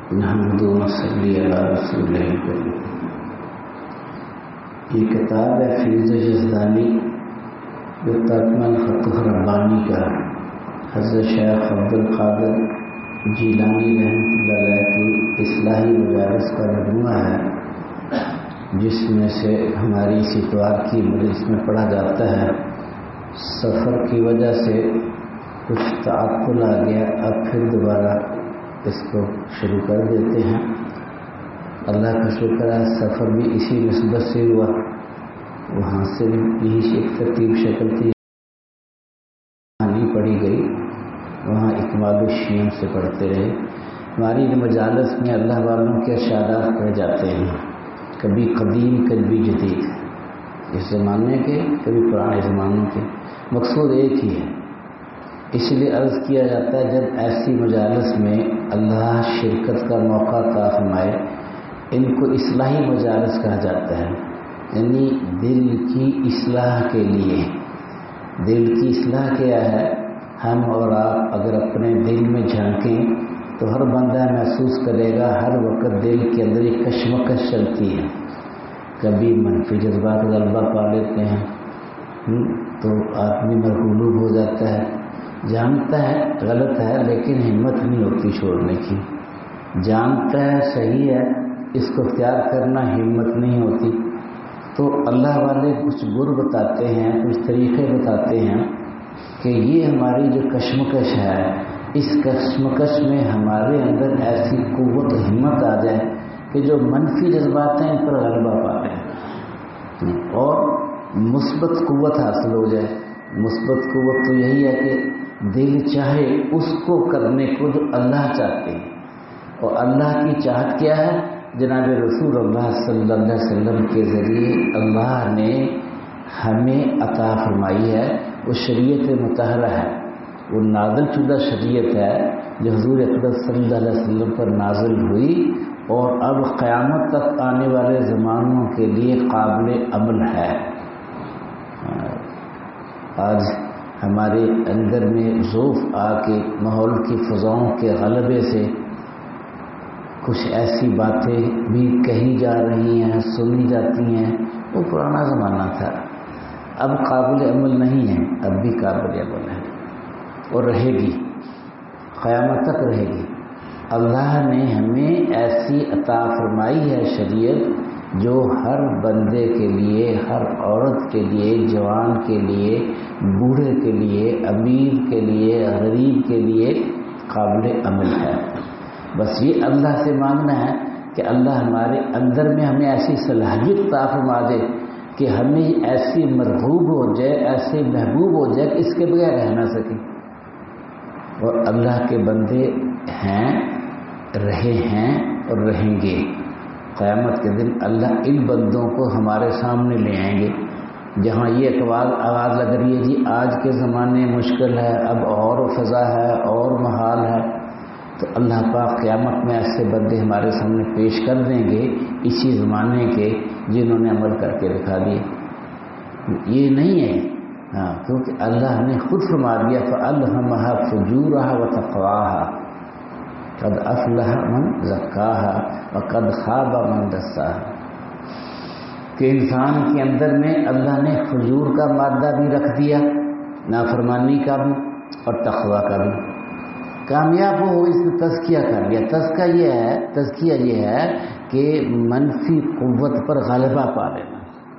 نحمد و نصلی علی رسول کریم۔ یہ کتاب ہے فیض یزدانی جو ترجمہ فتح ربانی کا حضرت شیخ عبدالقادر جیلانی رحمۃ اللہ علیہ کی اصلاحی مجالس کا مجموعہ ہے، جس میں سے ہماری اس اتوار کی مجلس میں پڑھا جاتا ہے۔ سفر کی وجہ سے کچھ تعطل آ گیا، اب پھر دوبارہ اس کو شروع کر دیتے ہیں۔ اللہ کا شکر ہے، سفر بھی اسی نسبت سے ہوا، وہاں سے بھی یہی ایک ترتیب شکل تھی، نہیں پڑھی گئی، وہاں اکمال الشیم سے پڑھتے رہے۔ ہماری مجالس میں اللہ والوں کے ارشادات پڑھ جاتے ہیں، کبھی قدیم کبھی جدید، اس زمانے کے کبھی پرانے زمانوں کے، مقصود ایک ہی ہے۔ اس لیے عرض کیا جاتا ہے جب ایسی مجالس میں اللہ شرکت کا موقع عطا فرمائے، ان کو اصلاحی مجالس کہا جاتا ہے، یعنی دل کی اصلاح کے لیے۔ دل کی اصلاح کیا ہے؟ ہم اور آپ اگر اپنے دل میں جھانکیں تو ہر بندہ محسوس کرے گا ہر وقت دل کے اندر ایک کشمکش چلتی ہے، کبھی منفی جذبات غلبہ پا لیتے ہیں تو آدمی مغلوب ہو جاتا ہے، جانتا ہے غلط ہے لیکن ہمت نہیں ہوتی چھوڑنے کی، جانتا ہے صحیح ہے اس کو اختیار کرنا، ہمت نہیں ہوتی۔ تو اللہ والے کچھ گر بتاتے ہیں، کچھ طریقے بتاتے ہیں کہ یہ ہماری جو کشمکش ہے، اس کشمکش میں ہمارے اندر ایسی قوت ہمت آ جائے کہ جو منفی جذبات ہیں ان پر غلبہ پا لیں اور مثبت قوت حاصل ہو جائے۔ مثبت قوت تو یہی ہے کہ دل چاہے اس کو کرنے کو جو اللہ چاہتے ہیں، اور اللہ کی چاہت کیا ہے؟ جناب رسول اللہ صلی اللہ علیہ وسلم کے ذریعے اللہ نے ہمیں عطا فرمائی ہے، وہ شریعت مطہرہ ہے، وہ نازل شدہ شریعت ہے جو حضور اکرم صلی اللہ علیہ وسلم پر نازل ہوئی اور اب قیامت تک آنے والے زمانوں کے لیے قابل عمل ہے۔ آج ہمارے اندر میں ذوف آ کے ماحول کی فضاؤں کے غلبے سے کچھ ایسی باتیں بھی کہی جا رہی ہیں، سنی جاتی ہیں، وہ پرانا زمانہ تھا، اب قابل عمل نہیں ہے، اب بھی قابل عمل ہے اور رہے گی، قیامت تک رہے گی۔ اللہ نے ہمیں ایسی عطا فرمائی ہے شریعت جو ہر بندے کے لیے، ہر عورت کے لیے، جوان کے لیے، بوڑھے کے لیے، امیر کے لیے، غریب کے لیے قابل عمل ہے۔ بس یہ اللہ سے مانگنا ہے کہ اللہ ہمارے اندر میں ہمیں ایسی صلاحیت عطا فرما دے کہ ہمیں ایسی مرغوب ہو جائے، ایسے محبوب ہو جائے کہ اس کے بغیر رہ نہ سکیں۔ اور اللہ کے بندے ہیں، رہے ہیں اور رہیں گے۔ قیامت کے دن اللہ ان بندوں کو ہمارے سامنے لے آئیں گے، جہاں یہ آواز لگ رہی ہے جی آج کے زمانے مشکل ہے، اب اور فضا ہے اور محال ہے، تو اللہ پاک قیامت میں ایسے بندے ہمارے سامنے پیش کر دیں گے اسی زمانے کے جنہوں نے عمل کر کے دکھا دیے۔ یہ نہیں ہے کیونکہ اللہ نے خود فرما دیا فَأَلْهَمَهَا فُجُورَهَا وَتَقْوَاهَا قَدْ أَفْلَحَ مَنْ زَكَّاهَا وَقَدْ خَابَ مَنْ دَسَّاهَا، کہ انسان کے اندر میں اللہ نے فجور کا مادہ بھی رکھ دیا، نافرمانی کا بھی اور تقویٰ کا بھی۔ کامیاب ہو اس نے تزکیہ کر لیا۔ تزکیہ یہ ہے کہ منفی قوت پر غلبہ پا لینا،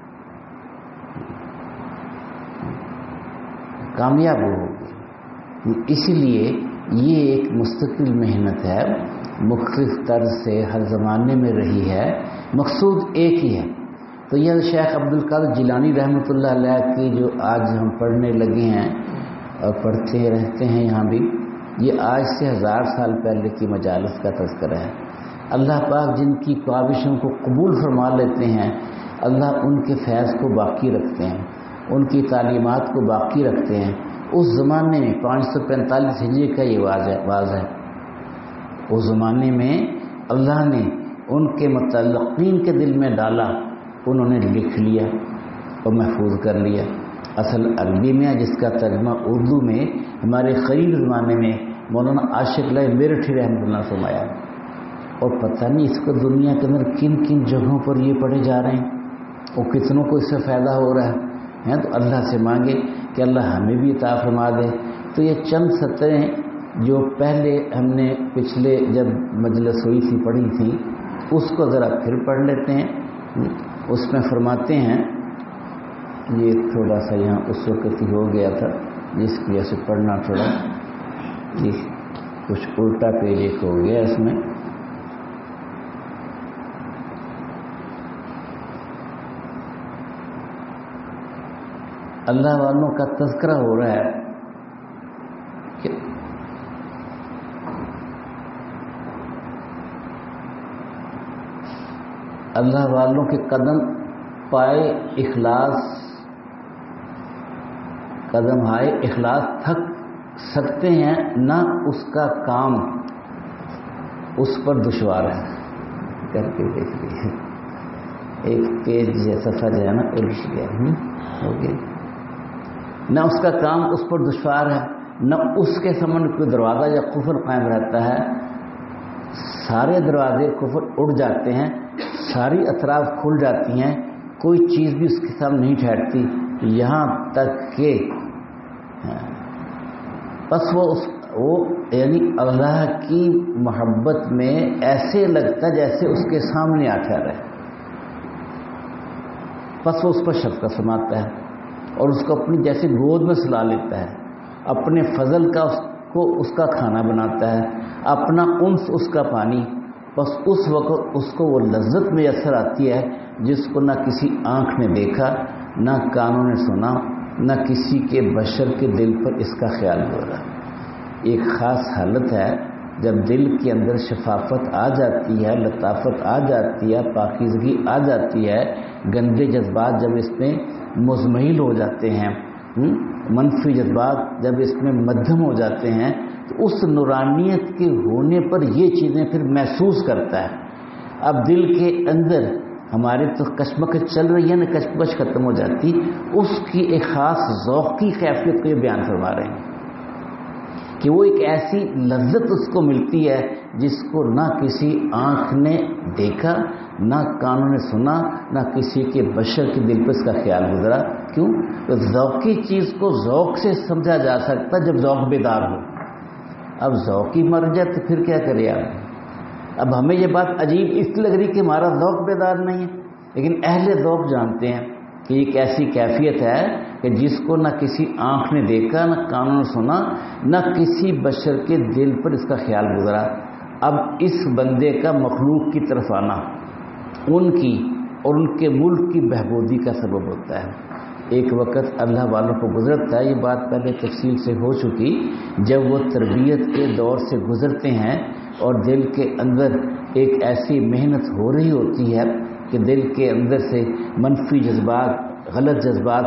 کامیاب ہوگی۔ اس لیے یہ ایک مستقل محنت ہے، مختلف طرز سے ہر زمانے میں رہی ہے، مقصود ایک ہی ہے۔ تو یہ شیخ عبدالقادر جیلانی رحمۃ اللہ علیہ کی جو آج ہم پڑھنے لگے ہیں اور پڑھتے رہتے ہیں یہاں بھی، یہ آج سے 1000 سال پہلے کی مجالس کا تذکرہ ہے۔ اللہ پاک جن کی کاوشوں کو قبول فرما لیتے ہیں، اللہ ان کے فیض کو باقی رکھتے ہیں، ان کی تعلیمات کو باقی رکھتے ہیں۔ اس زمانے میں 545 ہجری کا یہ واضح ہے، اس زمانے میں اللہ نے ان کے متعلقین کے دل میں ڈالا، انہوں نے لکھ لیا اور محفوظ کر لیا۔ اصل عربی میں جس کا ترجمہ اردو میں ہمارے قریب زمانے میں مولانا عاشق اللہ میرٹھی رحمۃ اللہ فرمایا، اور پتہ نہیں اس کو دنیا کے اندر کن کن جگہوں پر یہ پڑھے جا رہے ہیں اور کتنوں کو اس سے فائدہ ہو رہا ہے تو اللہ سے مانگے کہ اللہ ہمیں بھی عطا فرما دے۔ تو یہ چند سطریں جو پہلے ہم نے پچھلے جب مجلس ہوئی تھی پڑھی تھی اس کو ذرا پھر پڑھ لیتے ہیں۔ اس میں فرماتے ہیں، یہ تھوڑا سا یہاں اس وقت ہی ہو گیا تھا جس کی وجہ سے پڑھنا تھوڑا یہ کچھ الٹا پیج ایک ہو گیا اس میں۔ اللہ والوں کا تذکرہ ہو رہا ہے کہ اللہ والوں کے قدم پائے اخلاص تھک سکتے ہیں نہ اس کا کام اس پر دشوار ہے۔ کر کے دیکھ لیجیے، ایک پیج جیسا تھا جو ہے نا الجھ گیا ہو گیا۔ نہ اس کا کام اس پر دشوار ہے، نہ اس کے سامنے کوئی دروازہ یا کفر قائم رہتا ہے۔ سارے دروازے کفر اڑ جاتے ہیں، ساری اطراف کھل جاتی ہیں، کوئی چیز بھی اس کے سامنے نہیں ٹھہرتی، یہاں تک کہ بس وہ یعنی اللہ کی محبت میں ایسے لگتا جیسے اس کے سامنے آ ٹھہرا ہے، بس وہ اس پر شفقت فرماتا ہے اور اس کو اپنی جیسے گود میں سلا لیتا ہے، اپنے فضل کا اس کا کھانا بناتا ہے، اپنا انس اس کا پانی، بس اس وقت اس کو وہ لذت میسر آتی ہے جس کو نہ کسی آنکھ نے دیکھا، نہ کانوں نے سنا، نہ کسی کے بشر کے دل پر اس کا خیال ہو رہا۔ ایک خاص حالت ہے جب دل کے اندر شفافت آ جاتی ہے، لطافت آ جاتی ہے، پاکیزگی آ جاتی ہے، گندے جذبات جب اس میں مزمحل ہو جاتے ہیں، منفی جذبات جب اس میں مدھم ہو جاتے ہیں، تو اس نورانیت کے ہونے پر یہ چیزیں پھر محسوس کرتا ہے۔ اب دل کے اندر ہمارے تو کشمکش چل رہی ہے نا، کشمکش ختم ہو جاتی، اس کی ایک خاص ذوقی کیفیت کو یہ بیان فرما رہے ہیں کہ وہ ایک ایسی لذت اس کو ملتی ہے جس کو نہ کسی آنکھ نے دیکھا، نہ کانوں نے سنا، نہ کسی کے بشر کے دل پر اس کا خیال گزرا۔ کیوں؟ تو ذوقی چیز کو ذوق سے سمجھا جا سکتا جب ذوق بیدار ہو۔ اب ذوقی مر جائے تو پھر کیا کرے آپ؟ اب ہمیں یہ بات عجیب اس لگ رہی کہ ہمارا ذوق بیدار نہیں ہے، لیکن اہل ذوق جانتے ہیں کہ ایک ایسی کیفیت ہے کہ جس کو نہ کسی آنکھ نے دیکھا، نہ کانوں نے سنا، نہ کسی بشر کے دل پر اس کا خیال گزرا۔ اب اس بندے کا مخلوق کی طرف آنا ان کی اور ان کے ملک کی بہبودی کا سبب ہوتا ہے۔ ایک وقت اللہ والوں کو گزرتا ہے، یہ بات پہلے تفصیل سے ہو چکی، جب وہ تربیت کے دور سے گزرتے ہیں اور دل کے اندر ایک ایسی محنت ہو رہی ہوتی ہے کہ دل کے اندر سے منفی جذبات، غلط جذبات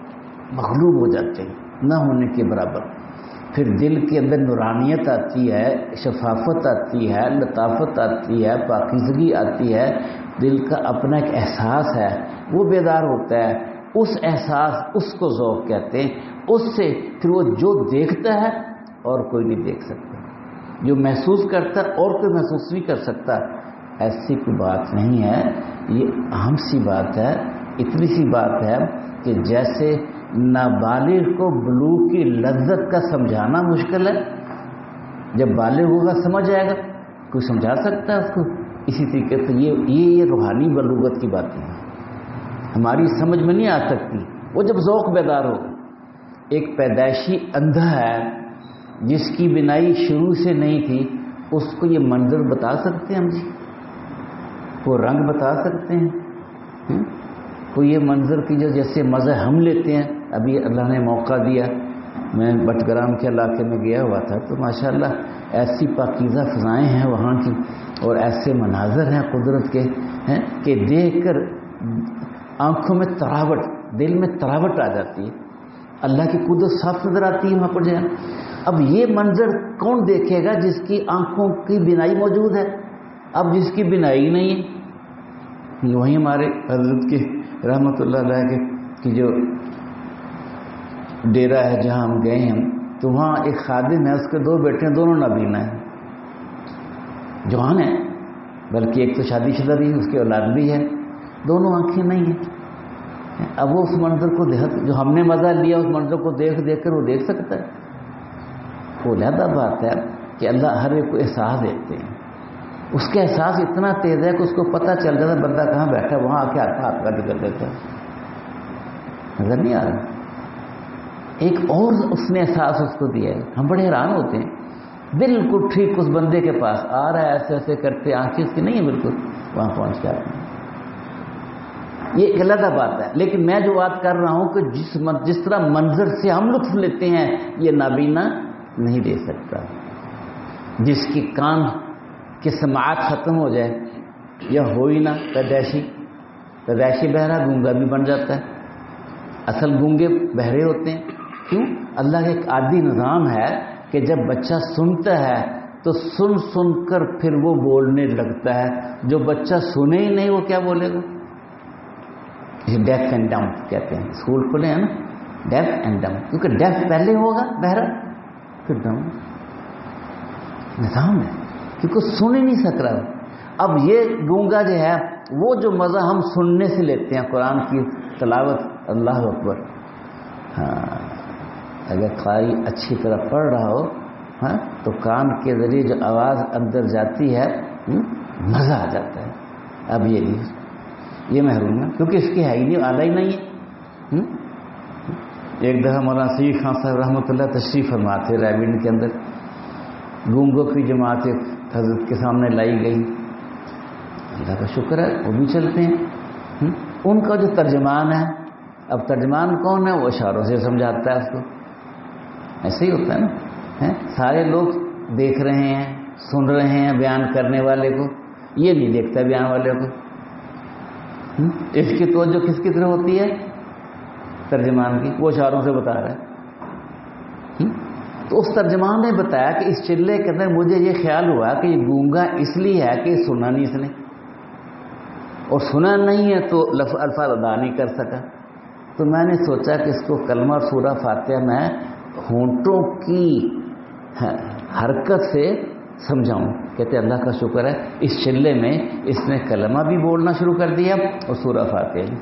مغلوب ہو جاتے ہیں نہ ہونے کے برابر، پھر دل کے اندر نورانیت آتی ہے، شفافت آتی ہے، لطافت آتی ہے، پاکیزگی آتی ہے، دل کا اپنا ایک احساس ہے وہ بیدار ہوتا ہے، اس احساس اس کو ذوق کہتے ہیں۔ اس سے پھر وہ جو دیکھتا ہے اور کوئی نہیں دیکھ سکتا، جو محسوس کرتا ہے اور کوئی محسوس نہیں کر سکتا، ایسی کوئی بات نہیں ہے۔ یہ اہم سی بات ہے، اتنی سی بات ہے کہ جیسے نابالغ کو بلوغ کی لذت کا سمجھانا مشکل ہے، جب بالغ ہوگا سمجھ آئے گا، کوئی سمجھا سکتا ہے اس کو۔ اسی طریقے سے یہ روحانی بلوغت کی باتیں ہیں، ہماری سمجھ میں نہیں آ سکتی، وہ جب ذوق بیدار ہو۔ ایک پیدائشی اندھا ہے جس کی بینائی شروع سے نہیں تھی، اس کو یہ منظر بتا سکتے ہیں ہم جی؟ وہ رنگ بتا سکتے ہیں؟ کوئی یہ منظر کی جو جیسے مزہ ہم لیتے ہیں۔ ابھی اللہ نے موقع دیا، میں بٹگرام کے علاقے میں گیا ہوا تھا، تو ماشاءاللہ ایسی پاکیزہ فضائیں ہیں وہاں کی اور ایسے مناظر ہیں قدرت کے ہیں کہ دیکھ کر آنکھوں میں تراوٹ، دل میں تراوٹ آ جاتی ہے، اللہ کی قدرت صاف نظر آتی ہے وہاں پر جائیں۔ اب یہ منظر کون دیکھے گا جس کی آنکھوں کی بینائی موجود ہے؟ اب جس کی بینائی نہیں ہے، وہیں ہمارے حضرت کے رحمت اللہ علیہ کی جو ڈیرا ہے جہاں ہم گئے ہیں، تو وہاں ایک خادم ہے، اس کے 2 بیٹے ہیں، دونوں نابینا ہیں، جوان ہیں، بلکہ ایک تو شادی شدہ بھی ہے، اس کی اولاد بھی ہے، دونوں آنکھیں نہیں ہیں. اب وہ اس منظر کو جو ہم نے مزہ لیا اس منظر کو دیکھ کر وہ دیکھ سکتا ہے؟ وہ علیحدہ بات ہے کہ اللہ ہر ایک کو احساس دیتے ہیں. اس کا احساس اتنا تیز ہے کہ اس کو پتہ چل جاتا ہے بندہ کہاں بیٹھا ہے، وہاں آ کے ہاتھ کا ذکر دیتا ہے. نظر نہیں آ رہا؟ ایک اور اس نے احساس اس کو دیا ہے. ہم بڑے حیران ہوتے ہیں، بالکل ٹھیک اس بندے کے پاس آ رہا ہے، ایسے ایسے کرتے آنکھیں اس کی نہیں ہے، بالکل وہاں پہنچ جاتے ہیں. یہ ایک علیحدہ بات ہے. لیکن میں جو بات کر رہا ہوں کہ جس طرح منظر سے ہم لطف لیتے ہیں یہ نابینا نہیں لے سکتا. جس کی کان کی سماعت ختم ہو جائے یا ہو ہی نہ، پیدائشی بہرا گونگا بھی بن جاتا ہے. اصل گونگے بہرے ہوتے ہیں. کیوں؟ اللہ کا ایک عادی نظام ہے کہ جب بچہ سنتا ہے تو سن کر پھر وہ بولنے لگتا ہے. جو بچہ سنے ہی نہیں وہ کیا بولے گا؟ ڈیف اینڈ ڈم کہتے ہیں. اسکول کھلے ہیں نا، ڈیف اینڈ ڈم، کیونکہ ڈیف پہلے ہوگا بہرا پھر ڈم. نظام ہے کیونکہ سن ہی نہیں سک رہا. اب یہ گونگا جو ہے وہ جو مزہ ہم سننے سے لیتے ہیں قرآن کی تلاوت، اللہ اکبر، ہاں اگر قاری اچھی طرح پڑھ رہا ہو ہاں تو کان کے ذریعے جو آواز اندر جاتی ہے مزہ آ جاتا ہے. اب یہ محروم ہے کیونکہ اس کی ہے ہی نہیں، آلہ ہی نہیں ہے. ایک دفعہ مولانا سید خان صاحب رحمۃ اللہ تشریف فرما تھے رائے کے اندر. گونگوں کی جماعت حضرت کے سامنے لائی گئی. اللہ کا شکر ہے وہ بھی چلتے ہیں. ان کا جو ترجمان ہے، اب ترجمان کون ہے؟ وہ اشاروں سے سمجھاتا ہے اس کو. ایسے ہی ہوتا ہے نا. سارے لوگ دیکھ رہے ہیں، سن رہے ہیں بیان کرنے والے کو، یہ نہیں دیکھتا بیان والے کو. اس کی توجہ کس کی طرف ہوتی ہے؟ ترجمان کی. وہ اشاروں سے بتا رہا ہے. تو اس ترجمان نے بتایا کہ اس چلے کے اندر مجھے یہ خیال ہوا کہ یہ گونگا اس لیے ہے کہ سنا نہیں اس نے، اور سنا نہیں ہے تو الفاظ ادا نہیں کر سکا. تو میں نے سوچا کہ اس کو کلمہ اور سورہ فاتحہ میں ہونٹوں کی حرکت سے سمجھاؤں. کہتے اللہ کا شکر ہے اس چلے میں اس نے کلمہ بھی بولنا شروع کر دیا اور سورہ فاتحہ بھی.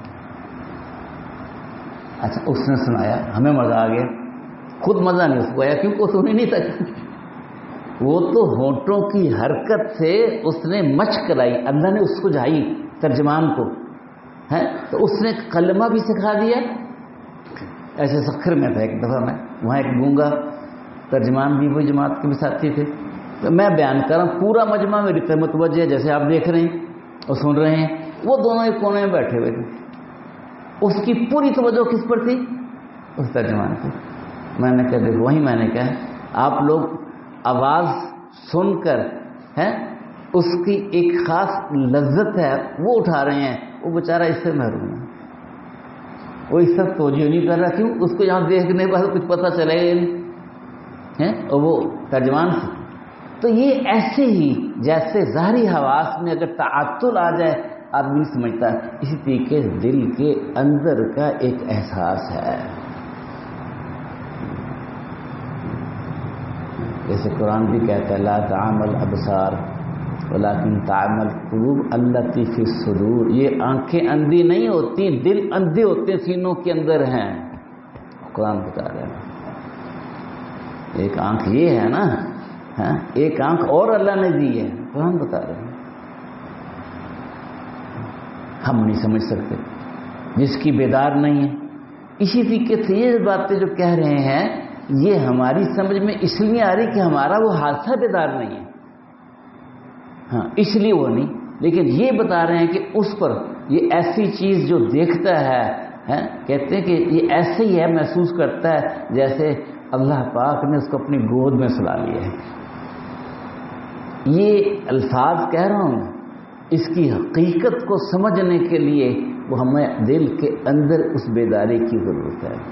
اچھا اس نے سنایا، ہمیں مزہ آ گیا. خود مزہ نہیں اس کو آیا کیونکہ وہ سن ہی نہیں سکتا. وہ تو ہونٹوں کی حرکت سے اس نے مشق کرائی، اللہ نے اس کو جائی ترجمان کو ہے تو اس نے کلمہ بھی سکھا دیا. ایسے سکھر میں تھا ایک دفعہ میں، وہاں ایک گونگا ترجمان بھی وہی جماعت کے بھی ساتھی تھے. تو میں بیان کر رہا ہوں، پورا مجمع میری طرف متوجہ ہے جیسے آپ دیکھ رہے ہیں اور سن رہے ہیں. وہ دونوں ایک کونے میں بیٹھے ہوئے تھے. اس کی پوری توجہ کس پر تھی؟ اس ترجمان کی. میں نے کہا دیکھو وہی میں نے کہا آپ لوگ آواز سن کر ہے اس کی ایک خاص لذت ہے وہ اٹھا رہے ہیں، وہ بیچارہ اس سے محروم ہے. وہ اس طرح توجہ نہیں کر رہا. کیوں؟ اس کو یہاں دیکھنے پر کچھ پتہ چلے گا نہیں، اور وہ ترجمان سے. تو یہ ایسے ہی جیسے ظاہری حواس میں اگر تعطل آ جائے آدمی سمجھتا ہے، اسی طریقے دل کے اندر کا ایک احساس ہے. جیسے قرآن بھی کہتا ہے لا تعمل ابصار ولکن تعمل قلوب التی فی الصدور. یہ آنکھیں اندھی نہیں ہوتی، دل اندھے ہوتے ہیں، سینوں کے اندر ہیں. قرآن بتا رہا ہے. ایک آنکھ یہ ہے نا، ایک آنکھ اور اللہ نے دی ہے. قرآن بتا رہے ہیں. ہم نہیں سمجھ سکتے جس کی بیدار نہیں ہے. اسی طریقے سے یہ باتیں جو کہہ رہے ہیں یہ ہماری سمجھ میں اس لیے آ رہی کہ ہمارا وہ حادثہ بیدار نہیں ہے، ہاں اس لیے وہ نہیں. لیکن یہ بتا رہے ہیں کہ اس پر یہ ایسی چیز جو دیکھتا ہے کہتے ہیں کہ یہ ایسے ہی ہے، محسوس کرتا ہے جیسے اللہ پاک نے اس کو اپنی گود میں سلا لیا ہے. یہ الفاظ کہہ رہا ہوں، اس کی حقیقت کو سمجھنے کے لیے وہ ہمیں دل کے اندر اس بیداری کی ضرورت ہے.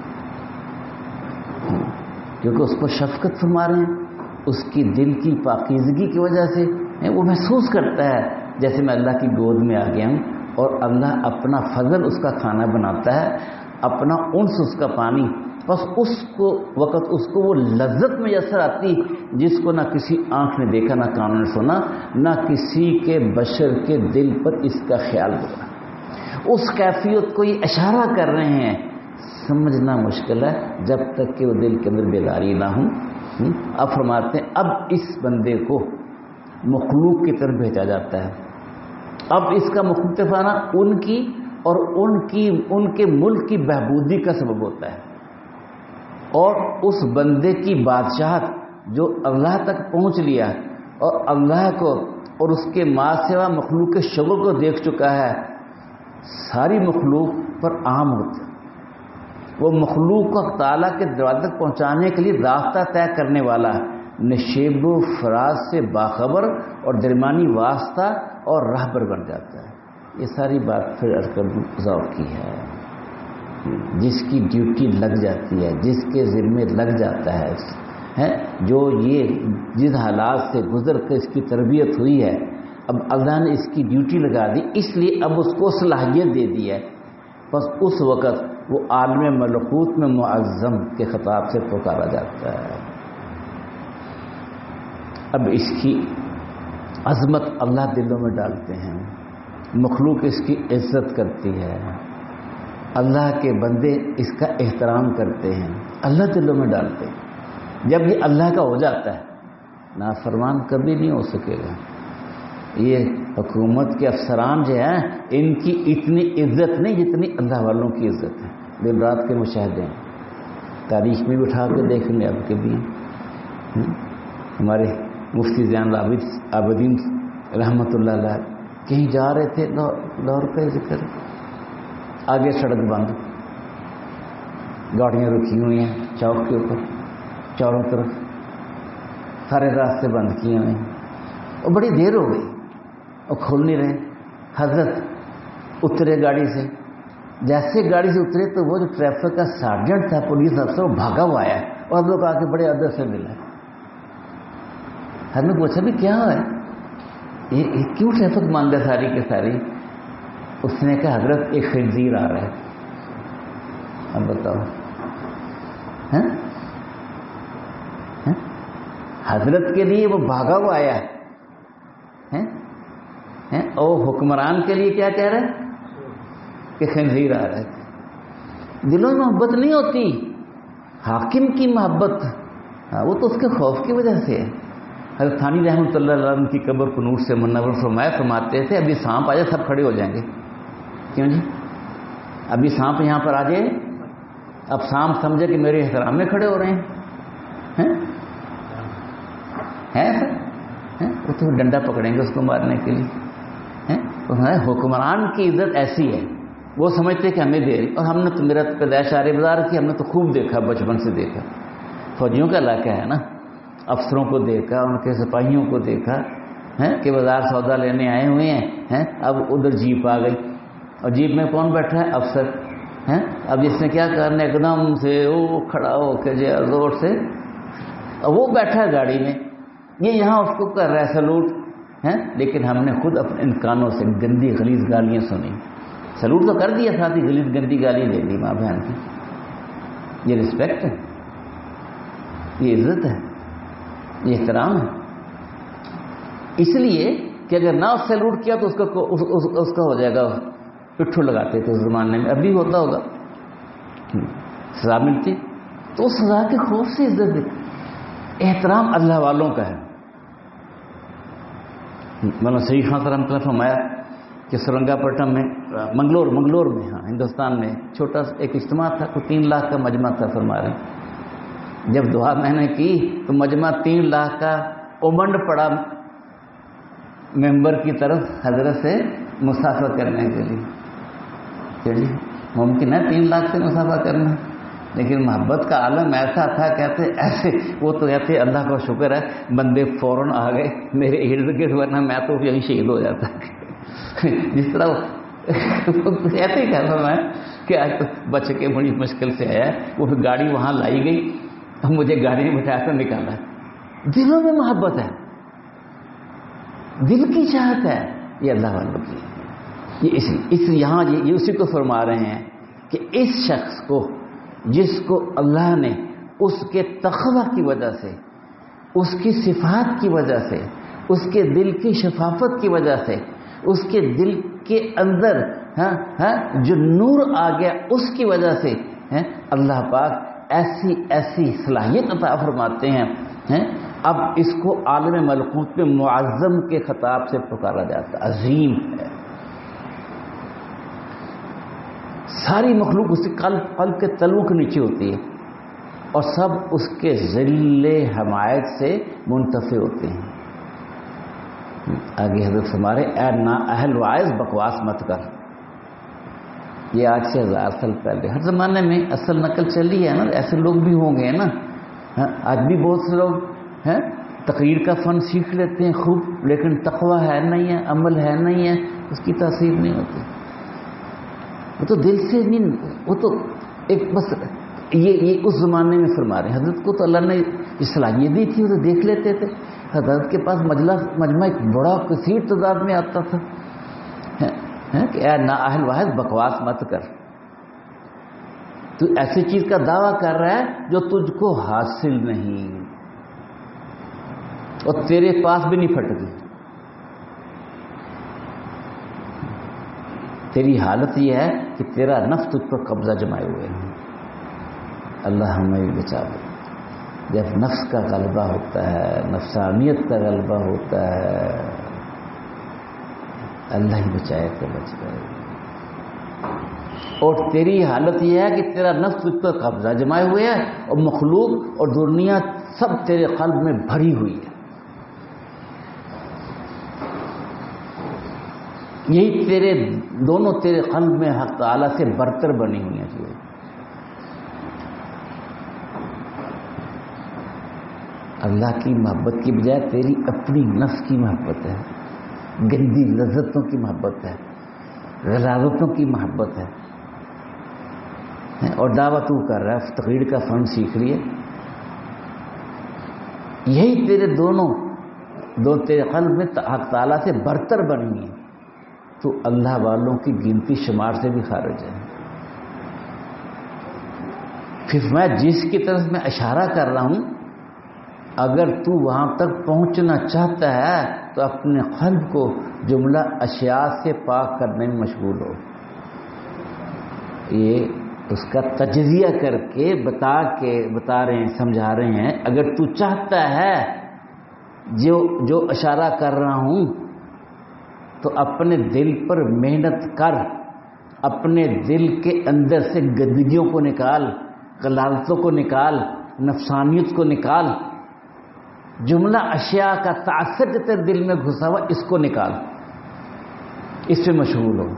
کیونکہ اس پر شفقت فرما رہے ہیں، اس کی دل کی پاکیزگی کی وجہ سے وہ محسوس کرتا ہے جیسے میں اللہ کی گود میں آ گیا ہوں، اور اللہ اپنا فضل اس کا کھانا بناتا ہے، اپنا انس اس کا پانی بس اس کو وقت اس کو وہ لذت میسر آتی جس کو نہ کسی آنکھ نے دیکھا، نہ کان نے سنا، نہ کسی کے بشر کے دل پر اس کا خیال گزرا۔ اس کیفیت کو یہ اشارہ کر رہے ہیں، سمجھنا مشکل ہے جب تک کہ وہ دل کے اندر بیداری نہ ہو۔ اب فرماتے ہیں اب اس بندے کو مخلوق کی طرف بھیجا جاتا ہے۔ اب اس کا مخلوق آنا ان کی اور ان کے ملک کی بہبودی کا سبب ہوتا ہے، اور اس بندے کی بادشاہت جو اللہ تک پہنچ لیا اور اللہ کو اور اس کے ما سوا مخلوق کے شغل کو دیکھ چکا ہے، ساری مخلوق پر عام ہوتا ہے۔ وہ مخلوق کو تعالیٰ کے دروازے تک پہنچانے کے لیے راستہ طے کرنے والا نشیب و فراز سے باخبر اور درمیانی واسطہ اور راہبر بن جاتا ہے۔ یہ ساری بات پھر ارکب ذوق کی ہے، جس کی ڈیوٹی لگ جاتی ہے، جس کے ذمے لگ جاتا ہے، جو یہ جس حالات سے گزر کر اس کی تربیت ہوئی ہے، اب اللہ نے اس کی ڈیوٹی لگا دی، اس لیے اب اس کو صلاحیت دے دی ہے۔ بس اس وقت وہ عالم ملکوت میں معظم کے خطاب سے پکارا جاتا ہے۔ اب اس کی عظمت اللہ دلوں میں ڈالتے ہیں، مخلوق اس کی عزت کرتی ہے، اللہ کے بندے اس کا احترام کرتے ہیں، اللہ دلوں میں ڈالتے ہیں۔ جب یہ اللہ کا ہو جاتا ہے، نافرمان کبھی نہیں ہو سکے گا۔ یہ حکومت کے افسران جو ہیں ان کی اتنی عزت نہیں جتنی اللہ والوں کی عزت ہے۔ دن رات کے مشاہدے ہیں، تاریخ میں بھی اٹھا کے دیکھ لیں اب کے بھی۔ ہمارے مفتی زین العابدین رحمۃ اللہ علیہ کہیں جا رہے تھے، لاہور کا ذکر، آگے سڑک بند، گاڑیاں رکی ہوئی ہیں چوک کے اوپر، چاروں طرف سارے راستے بند کیے ہوئے ہیں، اور بڑی دیر ہو گئی اور کھول نہیں رہے۔ حضرت اترے گاڑی سے، جیسے گاڑی سے اترے تو وہ جو ٹریفک کا سارجنٹ تھا، پولیس افسر، وہ بھاگا ہوا آیا اور ہم لوگ آ کے بڑے ادب سے ملا۔ ہم نے پوچھا بھی کیا ہے، یہ کیوں ٹریفک بند ہے ساری کے ساری؟ اس نے کہا حضرت ایک خنزیر آ رہا ہے۔ اب بتاؤ، حضرت کے لیے وہ بھاگا ہوا آیا ہے، اور حکمران کے لیے کیا کہہ رہا ہے کہ خنزیر آ رہا ہے۔ دلوں میں محبت نہیں ہوتی، حاکم کی محبت، وہ تو اس کے خوف کی وجہ سے ہے۔ حضرت ثانی رحمۃ اللہ علیہ عنہ کی قبر کو نور سے منور فرماتے تھے ابھی سانپ آ جائے سب کھڑے ہو جائیں گے۔ کیوں جی؟ ابھی سانپ یہاں پر آ جائے، اب سانپ سمجھے کہ میرے احترام میں کھڑے ہو رہے ہیں، وہ تو ڈنڈا پکڑیں گے اس کو مارنے کے لیے۔ حکمران کی عزت ایسی ہے، وہ سمجھتے کہ ہمیں دے رہی، اور ہم نے تو میرا پیدائش آرے بازار کی، ہم نے تو خوب دیکھا، بچپن سے دیکھا، فوجیوں کا علاقہ ہے نا، افسروں کو دیکھا، ان کے سپاہیوں کو دیکھا کہ بازار سودا لینے آئے ہوئے ہیں، اب ادھر جیپ آ گئی اور جیپ میں کون بیٹھا ہے؟ افسر۔ اب اس نے کیا کرنا، ایک دم سے وہ کھڑا ہو کے جو زور سے، وہ بیٹھا ہے گاڑی میں، یہ یہاں اس کو کر رہا ہے سلوٹ، لیکن ہم نے خود اپنے ان کانوں سے گندی غلیظ گالیاں سنی، سلوٹ تو کر دیا، ساتھ ہی غلیظ گندی گالی دے دی ماں بہن کی۔ یہ رسپیکٹ ہے، یہ عزت ہے، یہ احترام ہے۔ اس لیے کہ اگر نہ سلوٹ کیا تو اس کا ہو جائے گا، پٹھو لگاتے تھے اس زمانے میں، اب بھی ہوتا ہوگا، سزا ملتی، تو اس سزا کے خوف سے عزت دیتی۔ احترام اللہ والوں کا ہے۔ مولانا سعید خان صاحب نے فرمایا کہ سرنگا پٹم میں منگلور میں، ہندوستان میں چھوٹا سا ایک اجتماع تھا، کوئی 3 لاکھ کا مجمع تھا، فرما رہے ہیں جب دعا میں نے کی تو مجمع 3 لاکھ کا امنڈ پڑا ممبر کی طرف حضرت سے مسافہ کرنے کے لیے۔ چلیے ممکن ہے 3 لاکھ سے مسافہ کرنا، لیکن محبت کا عالم ایسا تھا، کہتے ایسے وہ تو کہتے اللہ کا شکر ہے بندے فوراً آ گئے میرے ارد گرد، ورنہ میں تو یہیں شہید ہو جاتا۔ جس طرح ایسے ہی کہتا میں کہ آج تو بچ کے بڑی مشکل سے آیا، وہ پھر گاڑی وہاں لائی گئی، اب مجھے گاڑی میں بٹھا کر نکالا۔ دلوں میں محبت ہے، دل کی چاہت ہے، یہ اللہ والوں کی۔ یہ یہاں یہ اسی کو فرما رہے ہیں کہ اس شخص کو جس کو اللہ نے اس کے تقوی کی وجہ سے، اس کی صفات کی وجہ سے، اس کے دل کی شفافت کی وجہ سے، اس کے دل کے اندر جو نور آ گیا اس کی وجہ سے اللہ پاک ایسی ایسی صلاحیت عطا فرماتے ہیں۔ اب اس کو عالم ملکوت میں معظم کے خطاب سے پکارا جاتا ہے، عظیم ہے۔ ساری مخلوق اس کے قلب کے تلو کے نیچے ہوتی ہے اور سب اس کے ذل حمایت سے منتفع ہوتے ہیں۔ آگے حضرت ہمارے اے نا اہل وائز بکواس مت کر، یہ آج سے 1000 سال پہلے ہر زمانے میں اصل نقل چلی ہے نا، ایسے لوگ بھی ہوں گے نا۔ آج بھی بہت سے لوگ تقریر کا فن سیکھ لیتے ہیں خوب، لیکن تقوی ہے نہیں ہے، عمل ہے نہیں ہے، اس کی تاثیر نہیں ہوتی۔ وہ تو دل سے نہیں، وہ تو ایک بس یہ اس زمانے میں فرما رہے ہیں۔ حضرت کو تو اللہ نے یہ صلاحیت دی تھی، وہ تو دیکھ لیتے تھے۔ حضرت کے پاس مجمع ایک بڑا کثیر تعداد میں آتا تھا کہ اے نااہل واحد بکواس مت کر، تو ایسی چیز کا دعویٰ کر رہا ہے جو تجھ کو حاصل نہیں اور تیرے پاس بھی نہیں پھٹتی۔ تیری حالت یہ ہے کہ تیرا نفس تجھ پر قبضہ جمائے ہوئے ہیں۔ اللہ ہمیں بچا دے۔ جب نفس کا غلبہ ہوتا ہے، نفسانیت کا غلبہ ہوتا ہے، اللہ ہی بچائے تو بچ گئے۔ اور تیری حالت یہ ہے کہ تیرا نفس تجھ پر قبضہ جمائے ہوئے ہے اور مخلوق اور دنیا سب تیرے قلب میں بھری ہوئی ہے۔ یہی تیرے قلب میں حق تعالیٰ سے برتر بنی ہوئی ہیں چیزیں۔ اللہ کی محبت کی بجائے تیری اپنی نفس کی محبت ہے، گندی لذتوں کی محبت ہے، غلاظتوں کی محبت ہے، اور دعویٰ تو کر رہا ہے تقریر کا فن سیکھ لیے۔ یہی تیرے قلب میں حق تعالیٰ سے برتر بنی ہیں، تو اللہ والوں کی گنتی شمار سے بھی خارج ہے۔ پھر میں جس کی طرف میں اشارہ کر رہا ہوں، اگر تو وہاں تک پہنچنا چاہتا ہے تو اپنے قلب کو جملہ اشیاء سے پاک کرنے میں مشغول ہو۔ یہ اس کا تجزیہ کر کے بتا رہے ہیں، سمجھا رہے ہیں۔ اگر تو چاہتا ہے جو اشارہ کر رہا ہوں تو اپنے دل پر محنت کر، اپنے دل کے اندر سے گندگیوں کو نکال، غلاظتوں کو نکال، نفسانیت کو نکال، جملہ اشیاء کا تعصب جو تیرے دل میں گھسا ہوا اس کو نکال، اس پہ مشغول ہو،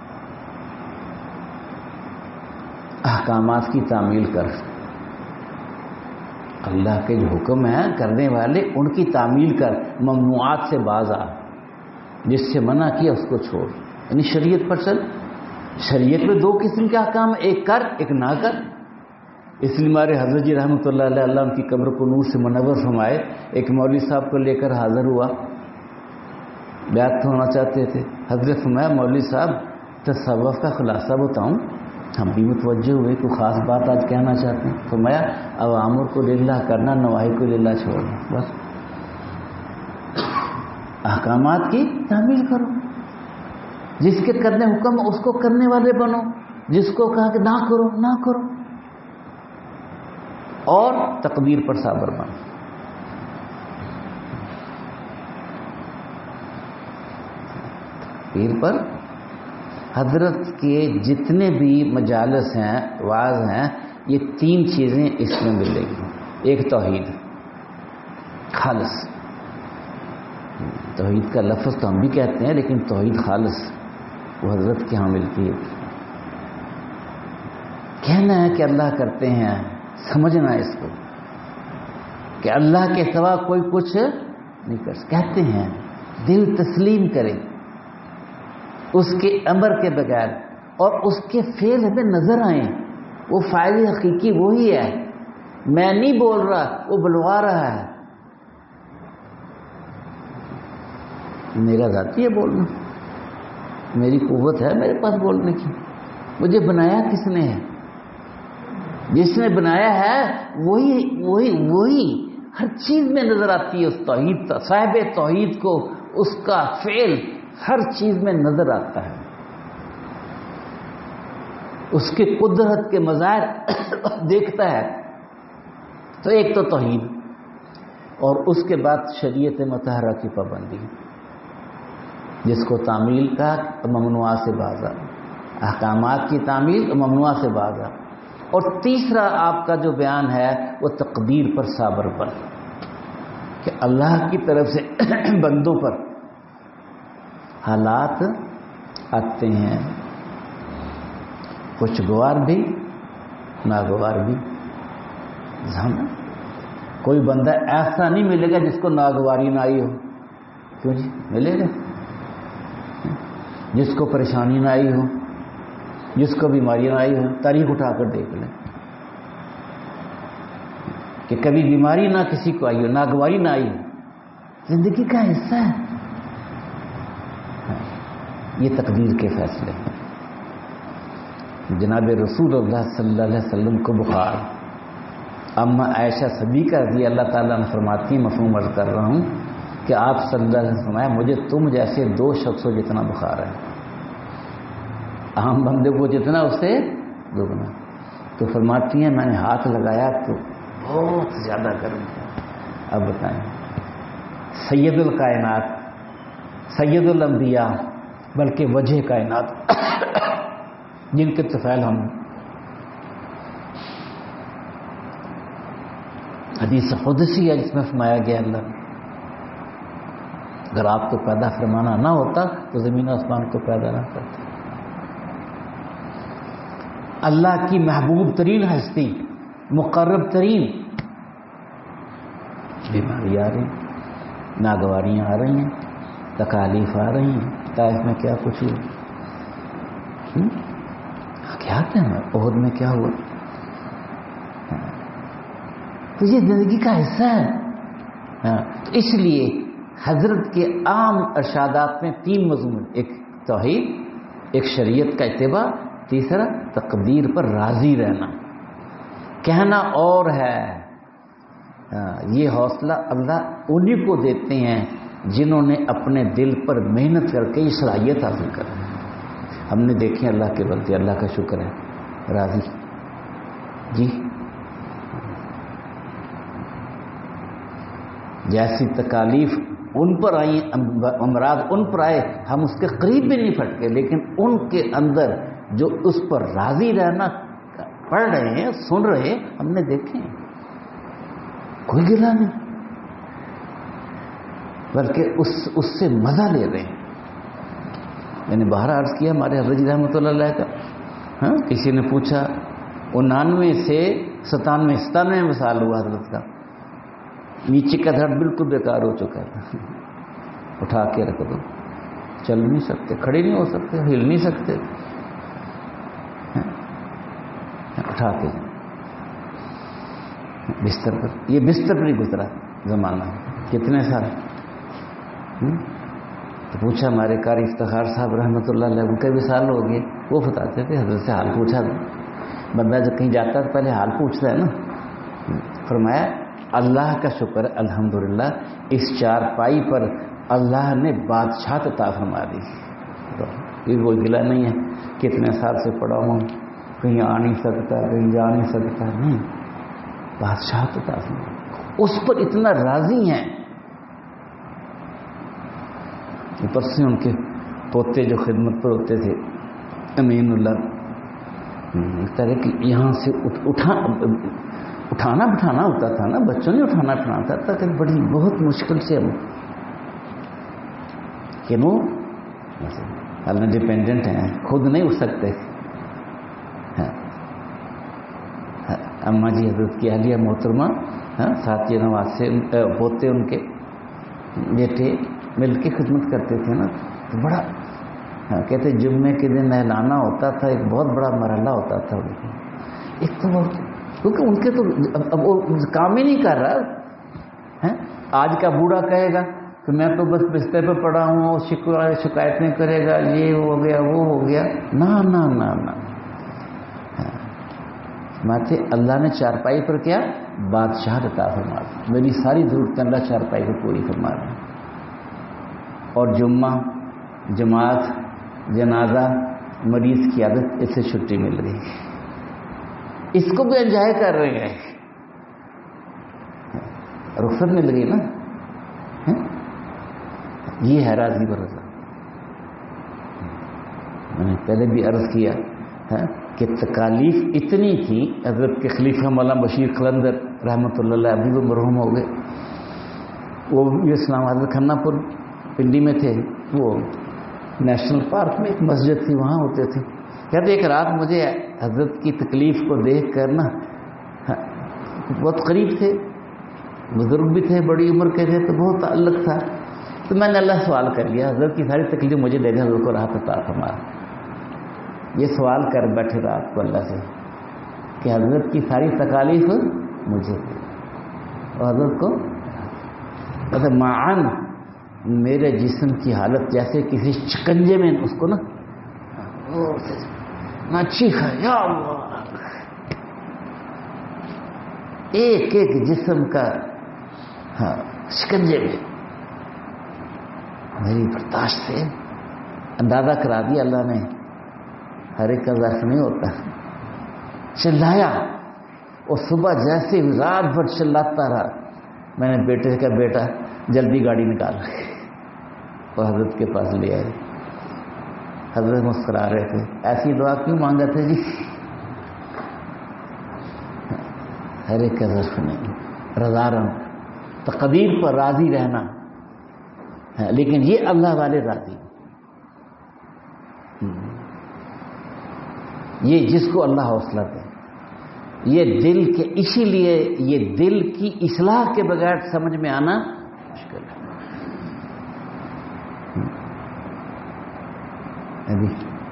احکامات کی تعمیل کر۔ اللہ کے جو حکم ہیں کرنے والے ان کی تعمیل کر، ممنوعات سے باز آ، جس سے منع کیا اس کو چھوڑ، یعنی شریعت پر چل۔ شریعت میں 2 قسم کے احکام، ایک کر ایک نہ کر۔ اس لیے ہمارے حضرت جی رحمۃ اللہ علیہ، اللہ ان کی قبر کو نور سے منور فرمائے، ایک مولوی صاحب کو لے کر حاضر ہوا، بیعت ہونا چاہتے تھے۔ حضرت فرمایا مولوی صاحب تصوف کا خلاصہ بتاؤں؟ ہم بھی متوجہ ہوئے، کوئی خاص بات آج کہنا چاہتے ہیں؟ فرمایا اوامر کو للہ کرنا، نواہی کو للہ چھوڑنا، بس احکامات کی تعمیل کرو، جس کے کرنے حکم اس کو کرنے والے بنو، جس کو کہا کہ نہ کرو نہ کرو، اور تقدیر پر صابر بن۔ تقدیر پر حضرت کے جتنے بھی مجالس ہیں، واعظ ہیں، یہ 3 چیزیں اس میں ملے گی۔ ایک توحید خالص، توحید کا لفظ تو ہم بھی کہتے ہیں لیکن توحید خالص وہ حضرت کے ہاں ملتی ہے۔ کہنا ہے کہ اللہ کرتے ہیں، سمجھنا ہے اس کو کہ اللہ کے سوا کوئی کچھ نہیں کر سکتا، کہتے ہیں، دل تسلیم کرے اس کے امر کے بغیر، اور اس کے فعل ہمیں نظر آئیں، وہ فاعل حقیقی وہی ہے، میں نہیں بول رہا، وہ بلوا رہا ہے۔ میرا ذاتی ہے بولنا، میری قوت ہے میرے پاس بولنے کی، مجھے بنایا کس نے ہے؟ جس نے بنایا ہے وہی ہر چیز میں نظر آتی ہے. اس توحید صاحب توحید کو اس کا فعل ہر چیز میں نظر آتا ہے. اس کی قدرت کے مظاہر دیکھتا ہے. تو ایک تو توحید، اور اس کے بعد شریعت مطہرہ کی پابندی، جس کو تعمیل کا ممنوعہ سے باز آ، احکامات کی تعمیل ممنوعہ سے باز آ. اور تیسرا آپ کا جو بیان ہے وہ تقدیر پر صابر بن، کہ اللہ کی طرف سے بندوں پر حالات آتے ہیں، خوشگوار بھی ناگوار بھی. کوئی بندہ ایسا نہیں ملے گا جس کو ناگواری نہ آئی ہو. کیوں جی؟ ملے گا. جس کو پریشانی نہ آئی ہو، جس کو بیماری نہ آئی ہو، تاریخ اٹھا کر دیکھ لیں کہ کبھی بیماری نہ کسی کو آئی ہو، ناگواری نہ آئی ہو. زندگی کا حصہ ہے. یہ تقدیر کے فیصلے ہیں. جناب رسول اللہ صلی اللہ علیہ وسلم کو بخار، اما عائشہ صدیقہ رضی اللہ تعالیٰ عنہ فرماتی، مفہوم عرض کر رہا ہوں کہ آپ صلی اللہ علیہ وسلم فرمایا مجھے تم جیسے 2 شخصوں جتنا بخار ہے، عام بندے کو جتنا اس سے دوگنا. تو فرماتی ہیں میں نے ہاتھ لگایا تو بہت زیادہ گرم تھا. اب بتائیں، سید الکائنات، سید الانبیاء، بلکہ وجہ کائنات، جن کے طفیل ہم، حدیث قدسی ہے جس میں فرمایا گیا اللہ اگر آپ کو پیدا فرمانا نہ ہوتا تو زمین و آسمان کو پیدا نہ کرتا. اللہ کی محبوب ترین ہستی، مقرب ترین، بیماری آ رہی ہیں، ناگواریاں آ رہی ہیں، تکالیف آ رہی ہیں. طائف میں کیا کچھ ہوا، کیا تھا عہد میں کیا ہوا. تو یہ زندگی کا حصہ ہے. تو اس لیے حضرت کے عام ارشادات میں 3 مضمون، ایک توحید، ایک شریعت کا اتباع، تیسرا تقدیر پر راضی رہنا. کہنا اور ہے، یہ حوصلہ اللہ انہی کو دیتے ہیں جنہوں نے اپنے دل پر محنت کر کے یہ صلاحیت حاصل کر. ہم نے دیکھے اللہ کے بندے، اللہ کا شکر ہے، راضی جی. جیسی تکالیف ان پر آئی، امراض ان پر آئے، ہم اس کے قریب بھی نہیں پھٹکے، لیکن ان کے اندر جو اس پر راضی رہنا پڑھ رہے ہیں، سن رہے ہیں، ہم نے دیکھے ہیں. کوئی گلا نہیں، بلکہ اس سے مزہ لے رہے ہیں. میں نے باہر عرض کیا ہمارے حضرت جی رحمۃ اللہ علیہ کا، کسی نے پوچھا 99 سے 97 سال ہوا حضرت کا، نیچے کا دھڑ بالکل بیکار ہو چکا ہے. اٹھا کے رکھ دو، چل نہیں سکتے، کھڑے نہیں ہو سکتے، ہل نہیں سکتے. اٹھا کے بستر پر، یہ بستر پر ہی گزرا زمانہ. کتنے سال؟ تو پوچھا ہمارے قاری افتخار صاحب رحمۃ اللہ علیہ، ان کے بھی سال ہو گئے. وہ بتاتے تھے حضرت سے حال پوچھا تھا. بندہ جب کہیں جاتا ہے تو پہلے حال پوچھتا ہے نا. فرمایا اللہ کا شکر ہے الحمدللہ، اس چارپائی پر اللہ نے بادشاہت عطا فرما دی. یہ کوئی گلا نہیں ہے کتنے سال سے پڑا ہوں، کہیں آ نہیں سکتا، کہیں جا نہیں سکتا، نہیں، بادشاہت عطا فرما دی. اس پر اتنا راضی ہیں. اوپر سے ان کے پوتے جو خدمت پر ہوتے تھے، امین اللہ، طرح کہ یہاں سے اٹھانا بٹھانا ہوتا تھا نا، بچوں نے اٹھانا بٹھانا تھا کہ بڑی بہت مشکل سے ہم کہ وہ اللہ ڈیپینڈنٹ ہیں، خود نہیں اٹھ سکتے. اماں جی حضرت کی اہلیہ محترمہ، ساتھی نواز سے پوتے ان کے بیٹے مل کے خدمت کرتے تھے نا. تو بڑا کہتے جمعے کے دن نہلانا ہوتا تھا، ایک بہت بڑا مرحلہ ہوتا تھا. ایک تو کیونکہ ان کے تو اب وہ کام ہی نہیں کر رہا. آج کا بوڑھا کہے گا کہ میں تو بس بستر پہ پڑا ہوں، شکایتیں کرے گا، یہ ہو گیا وہ ہو گیا. نہ نہ نہ نہ، ماتے اللہ نے چارپائی پر کیا بادشاہ عطا فرما دی، میری ساری ضرورتیں اللہ چارپائی کو پوری فرما دی، اور جمعہ جماعت جنازہ مریض کی عادت اس سے چھٹی مل گئی، اس کو بھی انجوائے کر رہے ہیں، رخصت مل گئی نا. یہ ہے راضی برضا. میں نے پہلے بھی عرض کیا کہ تکالیف اتنی تھی. حضرت کے خلیفہ مولانا بشیر قلندر رحمۃ اللہ علیہ ابھی وہ مرحوم ہو گئے، وہ بھی اسلام آباد کھنا پور پنڈی میں تھے، وہ نیشنل پارک میں ایک مسجد تھی وہاں ہوتے تھے. کہتے ایک رات مجھے حضرت کی تکلیف کو دیکھ کر نا بہت قریب تھے، بزرگ بھی تھے، بڑی عمر کے تھے، تو بہت تعلق تھا. تو میں نے اللہ سوال کر لیا حضرت کی ساری تکلیف مجھے دے دیں، حضرت کو راحت عطا فرما. یہ سوال کر بیٹھے رات کو اللہ سے کہ حضرت کی ساری تکالیف مجھے دے، اور حضرت کو مطلب معاً میرے جسم کی حالت جیسے کسی شکنجے میں اس کو نا چیخا یا اللہ، ایک ایک جسم کا شکنجے میں میری برداشت سے اندازہ کرا دیا اللہ نے. ہر ایک کا ظرف نہیں ہوتا. چلایا، اور صبح جیسے رات بھر چلاتا رہا. میں نے بیٹے سے کہا بیٹا جلدی گاڑی نکال، اور حضرت کے پاس لے آئے. حضرت مسکرا رہے تھے. ایسی دعا کیوں مانگا تھے جی؟ ہر ایک کا ظرف نہیں، رضا رہنا، تقدیر پر راضی رہنا. لیکن یہ اللہ والے راضی، یہ جس کو اللہ حوصلہ دے، یہ دل کے، اسی لیے یہ دل کی اصلاح کے بغیر سمجھ میں آنا مشکل ہے. ابھی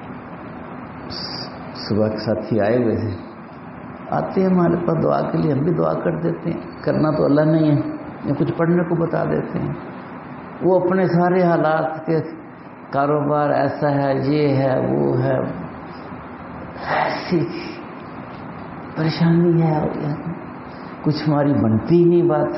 صبح کے ساتھی آئے ہوئے تھے، آتے ہیں ہمارے پاس دعا کے لیے، ہم بھی دعا کر دیتے ہیں. کرنا تو اللہ نہیں ہے، یا کچھ پڑھنے کو بتا دیتے ہیں. وہ اپنے سارے حالات کے، کاروبار ایسا ہے، یہ ہے، وہ ہے، ایسی پریشانی ہے، کچھ ہماری بنتی نہیں بات.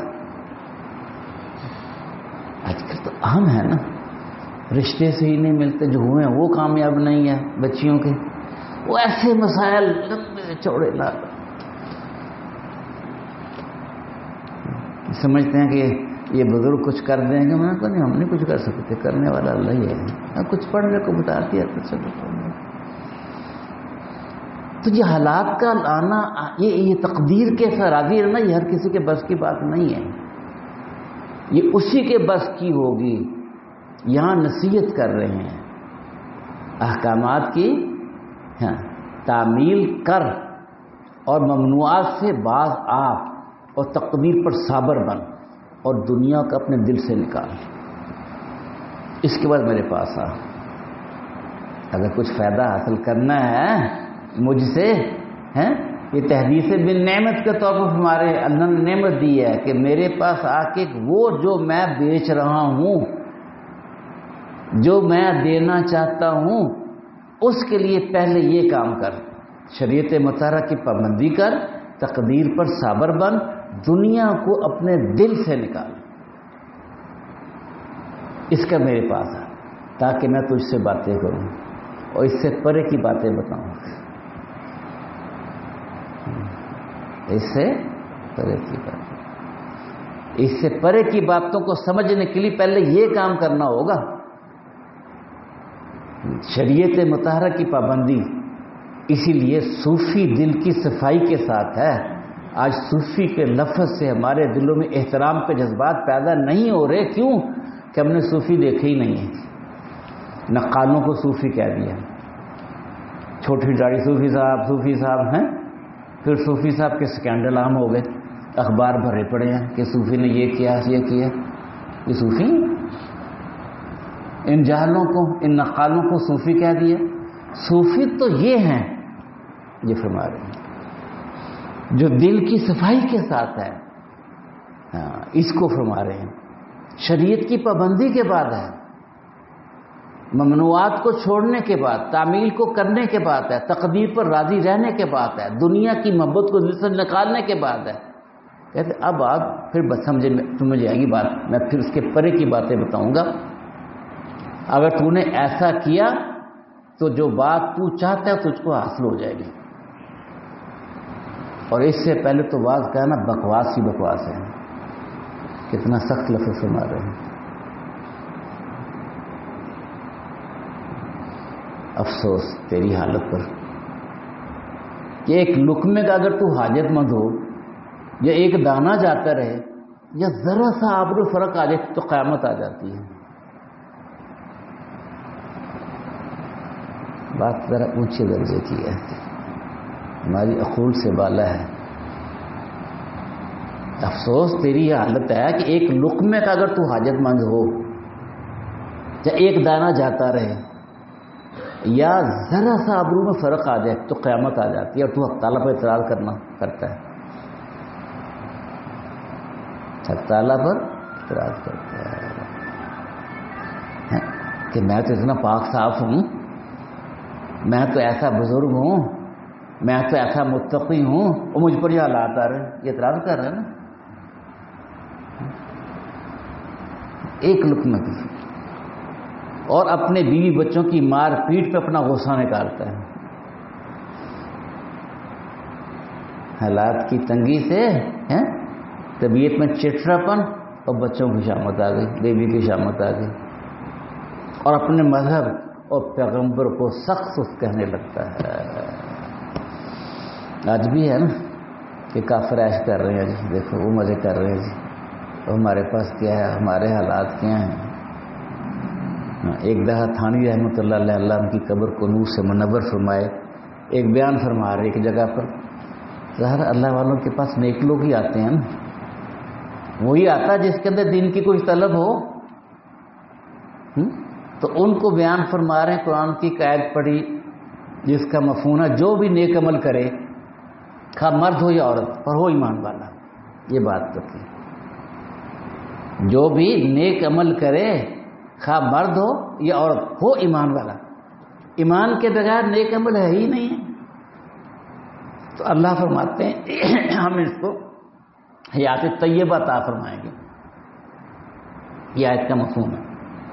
آج کل تو اہم ہے نا، رشتے سے ہی نہیں ملتے، جو ہوئے ہیں وہ کامیاب نہیں ہے بچیوں کے، وہ ایسے مسائل لمبے چوڑے لا سمجھتے ہیں کہ یہ بزرگ کچھ کر دیں گے. میں کہا نہیں، ہم نہیں کچھ کر سکتے، کرنے والا اللہ ہی ہے. کچھ پڑھنے کو بتا دیا تو چلو پڑھنے. تو یہ حالات کا لانا، یہ تقدیر کے راضی رہنا، یہ ہر کسی کے بس کی بات نہیں ہے. یہ اسی کے بس کی ہوگی. یہاں نصیحت کر رہے ہیں احکامات کی تعمیل کر، اور ممنوعات سے باز آ، اور تقدیر پر صابر بن، اور دنیا کو اپنے دل سے نکال. اس کے بعد میرے پاس آ. اگر کچھ فائدہ حاصل کرنا ہے مجھ سے، یہ تحدیث بن نعمت کے طور پر ہمارے اللہ نے نعمت دی ہے کہ میرے پاس آ کے وہ جو میں بیچ رہا ہوں، جو میں دینا چاہتا ہوں، اس کے لیے پہلے یہ کام کر، شریعت مطہرہ کی پابندی کر، تقدیر پر صابر بن، دنیا کو اپنے دل سے نکال. اس کا میرے پاس ہے تاکہ میں تجھ سے باتیں کروں اور اس سے پرے کی باتیں بتاؤں. اس سے پرے کی باتیں، اس سے پرے کی باتوں کو سمجھنے کے لیے پہلے یہ کام کرنا ہوگا. شریعت مطہرہ کی پابندی، اسی لیے صوفی دل کی صفائی کے ساتھ ہے. آج صوفی کے لفظ سے ہمارے دلوں میں احترام کے جذبات پیدا نہیں ہو رہے. کیوں؟ کہ ہم نے صوفی دیکھے ہی نہیں ہیں. نقالوں کو صوفی کہہ دیا، چھوٹی داڑھی صوفی صاحب ہیں. پھر صوفی صاحب کے سکینڈل عام ہو گئے، اخبار بھرے پڑے ہیں کہ صوفی نے یہ کیا، یہ کیا. یہ صوفی، ان جاہلوں کو، ان نقالوں کو صوفی کہہ دیا. صوفی تو یہ ہیں، یہ فرما رہے ہیں جو دل کی صفائی کے ساتھ ہے. اس کو فرما رہے ہیں. شریعت کی پابندی کے بعد ہے. ممنوعات کو چھوڑنے کے بعد، تعمیل کو کرنے کے بعد ہے، تقدیر پر راضی رہنے کے بعد ہے، دنیا کی محبت کو دل سے نکالنے کے بعد ہے. کہتے اب آپ پھر بس سمجھ آئے گی بات، میں پھر اس کے پرے کی باتیں بتاؤں گا. اگر تو نے ایسا کیا تو جو بات تو چاہتا ہے تجھ کو حاصل ہو جائے گی. اور اس سے پہلے تو واز کہنا بکواس ہی بکواس ہے. کتنا سخت لفظ فرما رہے ہیں. افسوس تیری حالت پر کہ ایک لقمے کا اگر تو حاجت مند ہو، یا ایک دانہ جاتا رہے، یا ذرا سا آبرو فرق آ جائے تو قیامت آ جاتی ہے. بات ذرا اونچے درجے کی ہے، ہماری عقول سے بالا ہے. افسوس تیری یہ حالت ہے کہ ایک لقمے کا اگر تو حاجت مند ہو، یا ایک دانہ جاتا رہے، یا ذرا سا آبرو میں فرق آ جائے تو قیامت آ جاتی ہے، اور تو حق تعالیٰ پر اعتراض کرتا ہے. حق تعالیٰ پر اعتراض کرتا ہے کہ میں تو اتنا پاک صاف ہوں، میں تو ایسا بزرگ ہوں، میں تو ایسا متقی ہوں، اور مجھ پر یہ حالات آ رہے ہیں. یہ اعتراض کر رہے ہیں نا. ایک لقمہ کی، اور اپنے بیوی بچوں کی مار پیٹ پہ اپنا غصہ نکالتا ہے. حالات کی تنگی سے طبیعت میں چٹراپن، اور بچوں کی شامت آ گئی، بیوی کی شامت آ گئی، اور اپنے مذہب اور پیغمبر کو سخت کہنے لگتا ہے. آج بھی ہے نا کہ کافر عیش کر رہے ہیں جی، دیکھو وہ مزے کر رہے ہیں جی، اور ہمارے پاس کیا ہے، ہمارے حالات کیا ہیں. ایک دفعہ تھانوی رحمۃ اللہ علیہ، اللہ ان کی قبر کو نور سے منور فرمائے، ایک بیان فرما رہے ایک جگہ پر، ظاہر اللہ والوں کے پاس نیک لوگ ہی آتے ہیں نا. وہی آتا جس کے اندر دین کی کوئی طلب ہو. تو ان کو بیان فرما رہے ہیں، قرآن کی آیت پڑھی جس کا مفہوم ہے جو بھی نیک عمل کرے، خواہ مرد ہو یا عورت، اور ہو ایمان والا. یہ بات تو تھی، جو بھی نیک عمل کرے خواہ مرد ہو یا عورت، ہو ایمان والا. ایمان کے بغیر نیک عمل ہے ہی نہیں ہے. تو اللہ فرماتے ہیں ہم اس کو حیات طیبہ عطا فرمائیں گے. یہ آیت کا مفہوم ہے.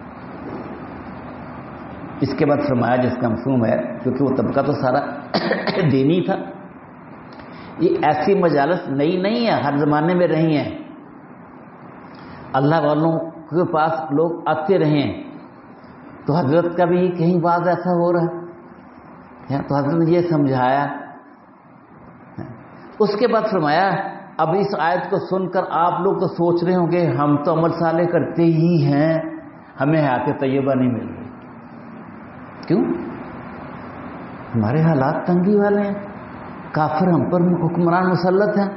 اس کے بعد فرمایا جس کا مفہوم ہے، کیونکہ وہ طبقہ تو سارا دینی تھا. یہ ایسی مجالس نئی نہیں ہے، ہر زمانے میں رہی ہیں. اللہ والوں کے پاس لوگ آتے رہے ہیں. تو حضرت کا بھی کہیں بعض ایسا ہو رہا ہے، تو حضرت نے یہ سمجھایا. اس کے بعد فرمایا اب اس آیت کو سن کر آپ لوگ تو سوچ رہے ہوں گے ہم تو عمل صالح کرتے ہی ہیں، ہمیں حیات طیبہ نہیں مل رہی. کیوں؟ ہمارے حالات تنگی والے ہیں، کافر ہم پر حکمران مسلط ہیں.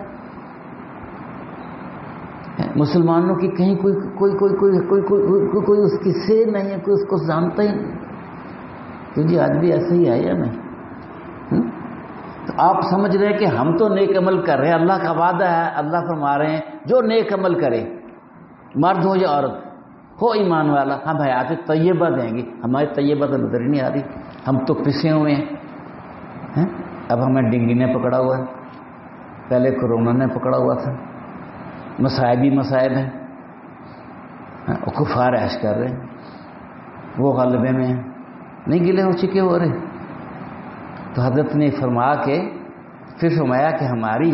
مسلمانوں کی کہیں کوئی کوئی کوئی کوئی کوئی کوئی کوئی اس کی سے نہیں ہے، کوئی اس کو جانتا ہی نہیں. تو جی آج بھی ایسے ہی ہے یا نہیں؟ تو آپ سمجھ رہے ہیں کہ ہم تو نیک عمل کر رہے ہیں، اللہ کا وعدہ ہے، اللہ فرما رہے ہیں جو نیک عمل کرے، مرد ہو یا عورت، ہو ایمان والا، ہم حیات طیبہ دیں گے. ہماری طیبہ تو نظر ہی نہیں آ رہی. ہم تو پسے ہوئے ہیں. اب ہمیں ڈینگی نے پکڑا ہوا ہے، پہلے کورونا نے پکڑا ہوا تھا، مصائب ہی مصائب ہیں. کفار عیش کر رہے ہیں، وہ غلبے میں ہیں، نہیں گلے ہو چکے ہو رہے. تو حضرت نے فرما کے پھر فرمایا کہ ہماری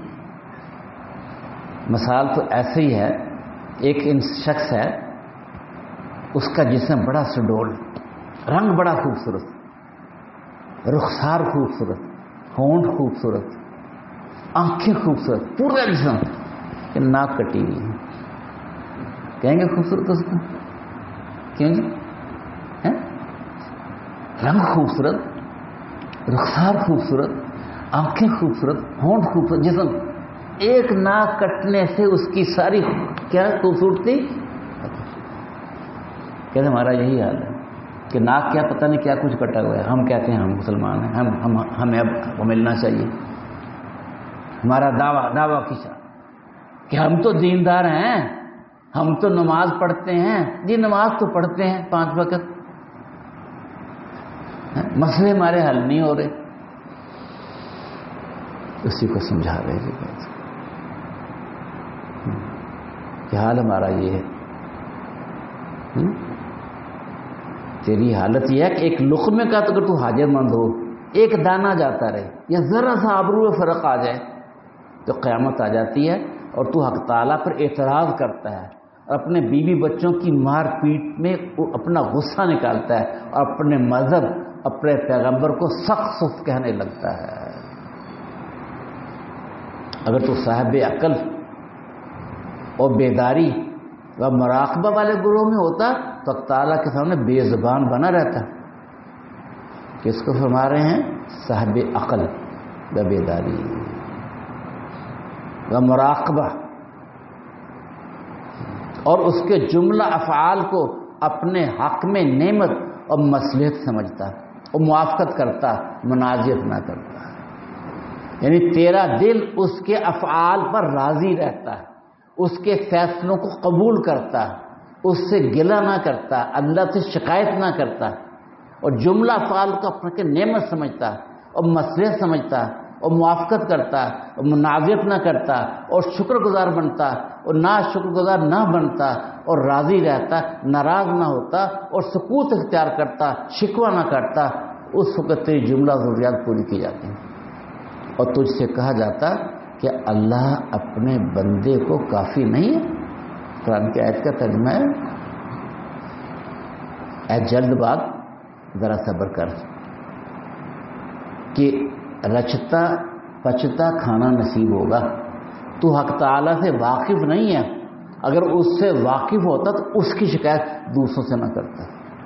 مثال تو ایسے ہی ہے. ایک شخص ہے، اس کا جسم بڑا سڈول، رنگ بڑا خوبصورت، رخسار خوبصورت، ہونٹ خوبصورت، آنکھیں خوبصورت، پورا جسم، کہ ناک کٹی ہوئی ہے. کہیں گے خوبصورت اس کو؟ کیوں جی؟ رنگ خوبصورت، رخسار خوبصورت، آنکھیں خوبصورت، ہونٹ خوبصورت، جسم. ایک ناک کٹنے سے اس کی ساری کیا خوبصورتی. کہتے ہمارا یہی حال ہے کہ ناک کیا پتہ نہیں کیا کچھ کٹا ہوا ہے. ہم کہتے ہیں ہم مسلمان ہیں، ہمیں اب ملنا چاہیے. ہمارا دعویٰ کیا کہ ہم تو دیندار ہیں، ہم تو نماز پڑھتے ہیں. جی نماز تو پڑھتے ہیں 5 وقت، مسئلے ہمارے حل نہیں ہو رہے، اسی کو سمجھا رہے ہیں کہ حال ہمارا یہ ہے، تیری حالت یہ ہے کہ ایک لقمے کا تو اگر تو حاجت مند ہو، ایک دانہ جاتا رہے یا ذرا سا آبرو میں فرق آ جائے تو قیامت آ جاتی ہے اور تو حق تعالیٰ پر اعتراض کرتا ہے اور اپنے بیوی بچوں کی مار پیٹ میں اپنا غصہ نکالتا ہے اور اپنے مذہب، اپنے پیغمبر کو سخت سخت کہنے لگتا ہے۔ اگر تو صاحب عقل اور بیداری و مراقبہ والے گروہ میں ہوتا تو حق تعالیٰ کے سامنے بے زبان بنا رہتا۔ کس کو فرما رہے ہیں؟ صاحب عقل و بیداری و مراقبہ، اور اس کے جملہ افعال کو اپنے حق میں نعمت اور مصلحت سمجھتا اور موافقت کرتا، منازعت نہ کرتا۔ یعنی تیرا دل اس کے افعال پر راضی رہتا ہے، اس کے فیصلوں کو قبول کرتا، اس سے گلہ نہ کرتا، اللہ سے شکایت نہ کرتا، اور جملہ افعال کو اپنے نعمت سمجھتا اور مصلحت سمجھتا اور موافقت کرتا اور منازعت نہ کرتا اور شکر گزار بنتا اور نہ شکر گزار نہ بنتا اور راضی رہتا، ناراض نہ ہوتا اور سکوت اختیار کرتا، شکوہ نہ کرتا، اس وقت تیری جملہ ضروریات پوری کی جاتی ہیں اور تجھ سے کہا جاتا کہ اللہ اپنے بندے کو کافی نہیں ہے۔ قرآن کی آیت کا ترجمہ ہے، اے جلد باز ذرا صبر کر کہ رچتا پچتا کھانا نصیب ہوگا۔ تو حق تعالیٰ سے واقف نہیں ہے، اگر اس سے واقف ہوتا تو اس کی شکایت دوسروں سے نہ کرتا۔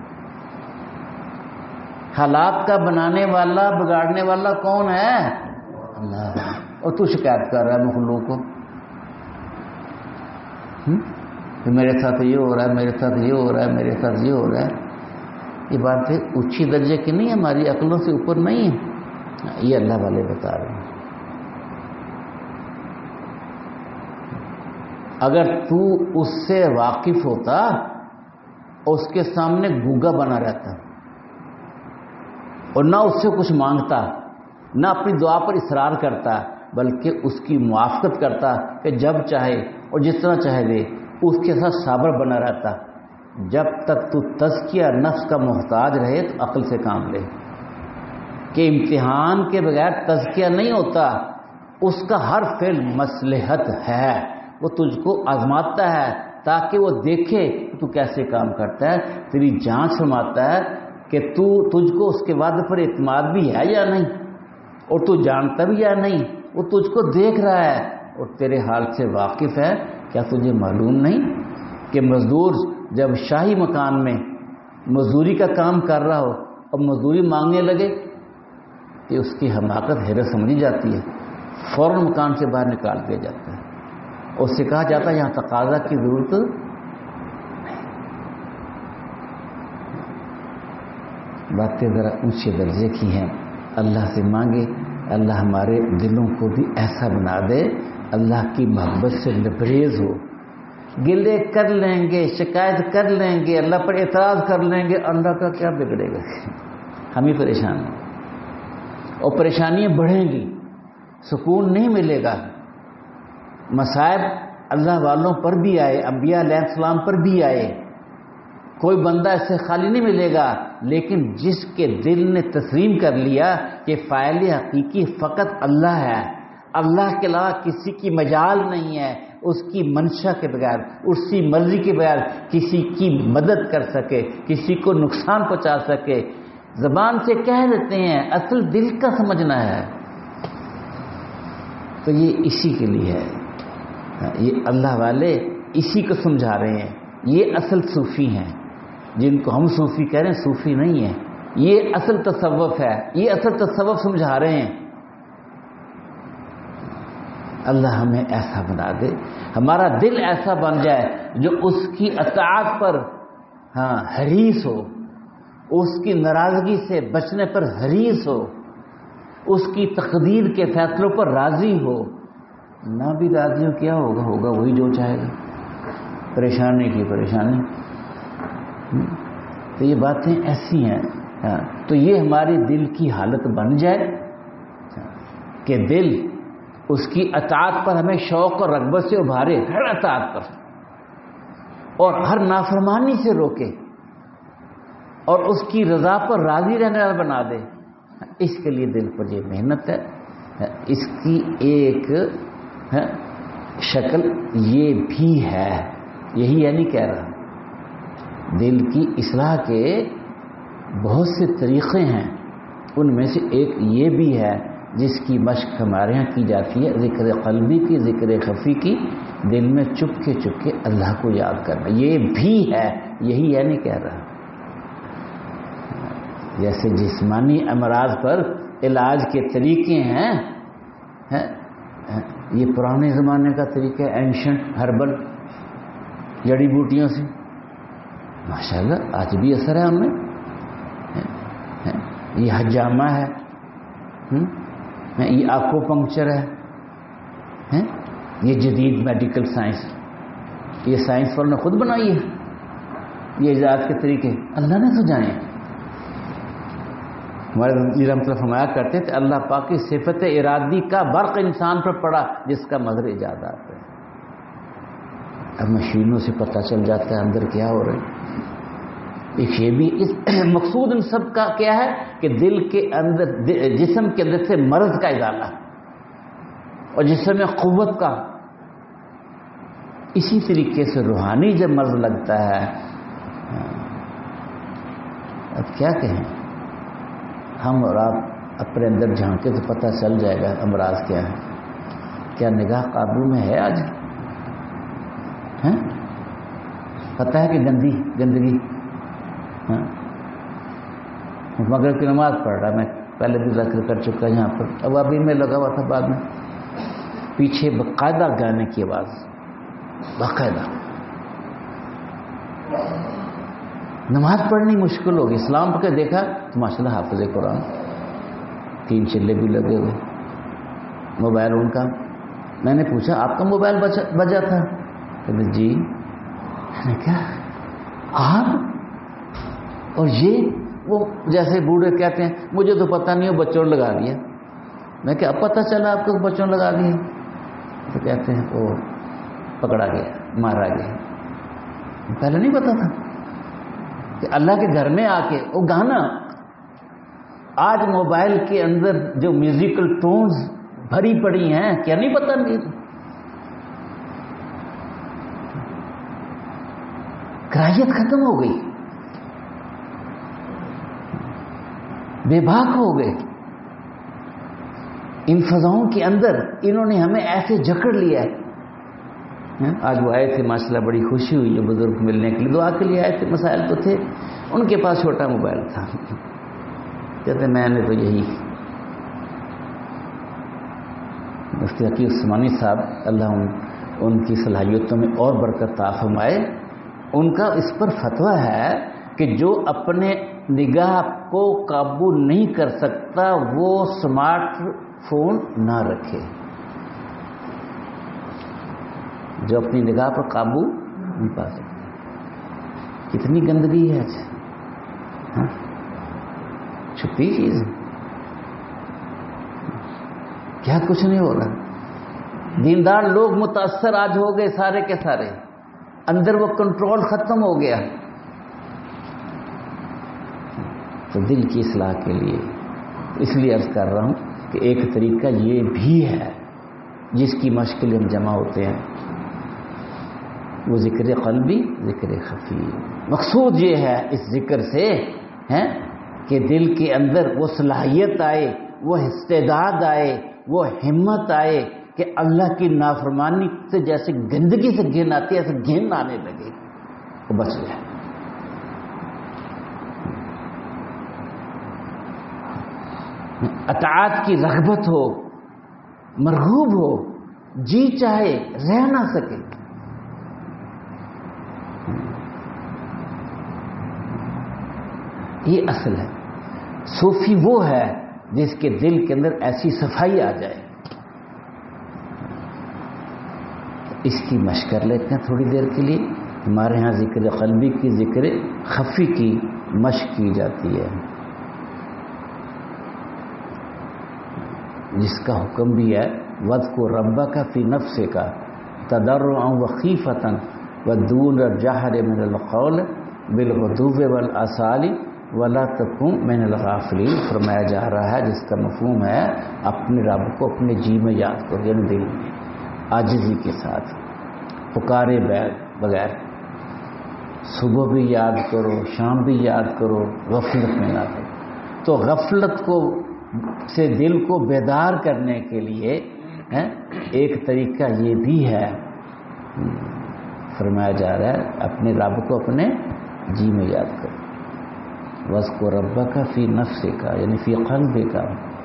حالات کا بنانے والا بگاڑنے والا کون ہے؟ اللہ، اور تو شکایت کر رہا ہے مخلوق کو کہ میرے ساتھ یہ ہو رہا ہے، میرے ساتھ یہ ہو رہا ہے، میرے ساتھ یہ ہو رہا ہے۔ یہ بات ہے اونچی درجے کی نہیں ہے، ہماری عقلوں سے اوپر نہیں ہے، یہ اللہ والے بتا رہے ہیں۔ اگر تو اس سے واقف ہوتا، اس کے سامنے گونگا بنا رہتا اور نہ اس سے کچھ مانگتا، نہ اپنی دعا پر اصرار کرتا، بلکہ اس کی موافقت کرتا کہ جب چاہے اور جس طرح چاہے دے، اس کے ساتھ صابر بنا رہتا۔ جب تک تو تزکیہ نفس کا محتاج رہے تو عقل سے کام لے، کہ امتحان کے بغیر تزکیہ نہیں ہوتا، اس کا ہر فعل مصلحت ہے، وہ تجھ کو آزماتا ہے تاکہ وہ دیکھے کہ تو کیسے کام کرتا ہے، تیری جانچ فرماتا ہے کہ تجھ کو اس کے وعدے پر اعتماد بھی ہے یا نہیں، اور تو جانتا بھی یا نہیں، وہ تجھ کو دیکھ رہا ہے اور تیرے حال سے واقف ہے۔ کیا تجھے معلوم نہیں کہ مزدور جب شاہی مکان میں مزدوری کا کام کر رہا ہو اور مزدوری مانگنے لگے کہ اس کی حماقت حیرت سمجھی جاتی ہے، فوراً مکان سے باہر نکال دیا جاتا ہے، اس سے کہا جاتا ہے یہاں تقاضا کی ضرورت نہیں۔ باتیں ذرا اونچے درجے کی ہیں، اللہ سے مانگے اللہ ہمارے دلوں کو بھی ایسا بنا دے، اللہ کی محبت سے لبریز ہو۔ گلے کر لیں گے، شکایت کر لیں گے، اللہ پر اعتراض کر لیں گے، اللہ کا کیا بگڑے گا؟ ہم ہی پریشان ہیں اور پریشانیاں بڑھیں گی، سکون نہیں ملے گا۔ مصائب اللہ والوں پر بھی آئے، انبیاء علیہ السلام پر بھی آئے، کوئی بندہ اس سے خالی نہیں ملے گا، لیکن جس کے دل نے تسلیم کر لیا کہ فاعل حقیقی فقط اللہ ہے، اللہ کے علاوہ کسی کی مجال نہیں ہے، اس کی منشا کے بغیر، اس کی مرضی کے بغیر کسی کی مدد کر سکے، کسی کو نقصان پہنچا سکے، زبان سے کہہ دیتے ہیں، اصل دل کا سمجھنا ہے۔ تو یہ اسی کے لیے ہے، یہ اللہ والے اسی کو سمجھا رہے ہیں۔ یہ اصل صوفی ہیں، جن کو ہم صوفی کہہ رہے ہیں، صوفی نہیں ہے، یہ اصل تصوف ہے، یہ اصل تصوف سمجھا رہے ہیں۔ اللہ ہمیں ایسا بنا دے، ہمارا دل ایسا بن جائے جو اس کی اطاعت پر حریص ہو، اس کی ناراضگی سے بچنے پر حریص ہو، اس کی تقدیر کے فیصلوں پر راضی ہو۔ نہ بھی راضی ہو کیا ہوگا؟ ہوگا وہی جو چاہے گا، پریشانی کی پریشانی۔ تو یہ باتیں ایسی ہیں تو یہ ہماری دل کی حالت بن جائے کہ دل اس کی اطاعت پر ہمیں شوق اور رغبت سے ابھارے، ہر اطاعت پر، اور ہر نافرمانی سے روکے، اور اس کی رضا پر راضی رہنے والا بنا دے. اس کے لیے دل پر یہ محنت ہے. اس کی ایک شکل یہ بھی ہے، یہی ہے نہیں کہہ رہا، دل کی اصلاح کے بہت سے طریقے ہیں، ان میں سے ایک یہ بھی ہے جس کی مشق ہمارے یہاں کی جاتی ہے، ذکر قلبی کی، ذکر خفی کی، دل میں چپ کے اللہ کو یاد کرنا. یہ بھی ہے، یہی ہے نہیں کہہ رہا. جیسے جسمانی امراض پر علاج کے طریقے ہیں، یہ پرانے زمانے کا طریقہ ہے، اینشنٹ ہربل جڑی بوٹیوں سے، ماشاءاللہ آج بھی اثر ہے ان میں. یہ حجامہ ہے، یہ آکو پنکچر ہے، یہ جدید میڈیکل سائنس، یہ سائنس والوں نے خود بنائی ہے. یہ ایجاد کے طریقے اللہ نے سجائے ہیں. ہمارے نبی رحمۃ اللہ فرمایا کرتے تھے اللہ پاک کی صفت ارادی کا برق انسان پر پڑا جس کا مظہر ایجادات ہے. اب مشینوں سے پتہ چل جاتا ہے اندر کیا ہو رہا ہے. ایک یہ بھی اس مقصود ان سب کا کیا ہے کہ دل کے اندر، جسم کے اندر سے مرض کا ازالہ اور جسم میں قوت کا. اسی طریقے سے روحانی جب مرض لگتا ہے، اب کیا کہیں، ہم اور آپ اپنے اندر جھانکے تو پتہ چل جائے گا امراض کیا ہے. کیا نگاہ قابو میں ہے آج؟ پتہ ہے کہ گندگی. مغرب کی نماز پڑھ رہا، میں پہلے بھی ذکر کر چکا یہاں پر، اب ابھی میں لگا ہوا تھا، بعد میں پیچھے باقاعدہ گانے کی آواز، باقاعدہ. نماز پڑھنی مشکل ہوگی. اسلام پہ دیکھا تو ماشاءاللہ حافظ قرآن، 3 چلے بھی لگے ہوئے، موبائل ان کا. میں نے پوچھا آپ کا موبائل بجا تھا؟ کہ جی. میں نے کہا آپ، اور یہ وہ جیسے بوڑھے کہتے ہیں مجھے تو پتہ نہیں، وہ بچوں نے لگا دیا. میں کہ اب پتہ چلا آپ کو بچوں نے لگا دیا؟ تو کہتے ہیں وہ پکڑا گیا، مارا گیا. پہلے نہیں پتا تھا کہ اللہ کے گھر میں آ کے وہ گانا. آج موبائل کے اندر جو میوزیکل ٹونز بھری پڑی ہیں، کیا نہیں پتا نہیں، کراہیت ختم ہو گئی، بے باک ہو گئے. ان فضاؤں کے اندر انہوں نے ہمیں ایسے جکڑ لیا ہے. آج وہ آئے تھے ماشاءاللہ، بڑی خوشی ہوئی ہے بزرگ ملنے کے لیے، دعا کے لیے آئے تھے. مسائل تو تھے، ان کے پاس چھوٹا موبائل تھا. کہتے میں نے تو یہی، مفتی حقیق عثمانی صاحب اللہ ان کی صلاحیتوں میں اور برکت عطا فرمائے، ان کا اس پر فتویٰ ہے کہ جو اپنے نگاہ کو قابو نہیں کر سکتا وہ سمارٹ فون نہ رکھے. جو اپنی نگاہ پر قابو نہیں پا سکتا. کتنی گندگی ہے آج، چھپی چیز، کیا کچھ نہیں ہو رہا. دیندار لوگ متاثر آج ہو گئے سارے کے سارے، اندر وہ کنٹرول ختم ہو گیا. تو دل کی اصلاح کے لیے اس لیے عرض کر رہا ہوں کہ ایک طریقہ یہ بھی ہے جس کی مشق کے لیے ہم جمع ہوتے ہیں، وہ ذکر قلبی، ذکر خفی. مقصود یہ ہے اس ذکر سے کہ دل کے اندر وہ صلاحیت آئے، وہ استعداد آئے، وہ ہمت آئے کہ اللہ کی نافرمانی سے جیسے گندگی سے گھن آتی ہے ایسے گھن آنے لگے، وہ بچ جائے. اطاعت کی رغبت ہو، مرغوب ہو، جی چاہے رہ نہ سکے. یہ اصل ہے. صوفی وہ ہے جس کے دل کے اندر ایسی صفائی آ جائے. اس کی مشق کر لیتے ہیں تھوڑی دیر کے لیے. ہمارے ہاں ذکر قلبی کی، ذکر خفی کی مشق کی جاتی ہے. جس کا حکم بھی ہے وَاذْكُرْ رَبَّكَ فِي نَفْسِكَ تَضَرُّعًا وَخِيفَةً وَدُونَ الْجَهْرِ مِنَ الْقَوْلِ بِالْغُدُوِّ وَالْآصَالِ وَلَا تَكُن مِنَ الْغَافِلِينَ. فرمایا جا رہا ہے جس کا مفہوم ہے اپنے رب کو اپنے جی میں یاد کرو، یعنی دل میں عاجزی کے ساتھ، پکارے بغیر. صبح بھی یاد کرو، شام بھی یاد کرو، غفلت میں نہ کرو. تو غفلت کو سے دل کو بیدار کرنے کے لیے ایک طریقہ یہ بھی ہے، فرمایا جا رہا ہے اپنے رب کو اپنے جی میں یاد کرو. وَاذْكُرْ رَبَّكَ فِي نَفْسِكَ یعنی فی قلبِكَ،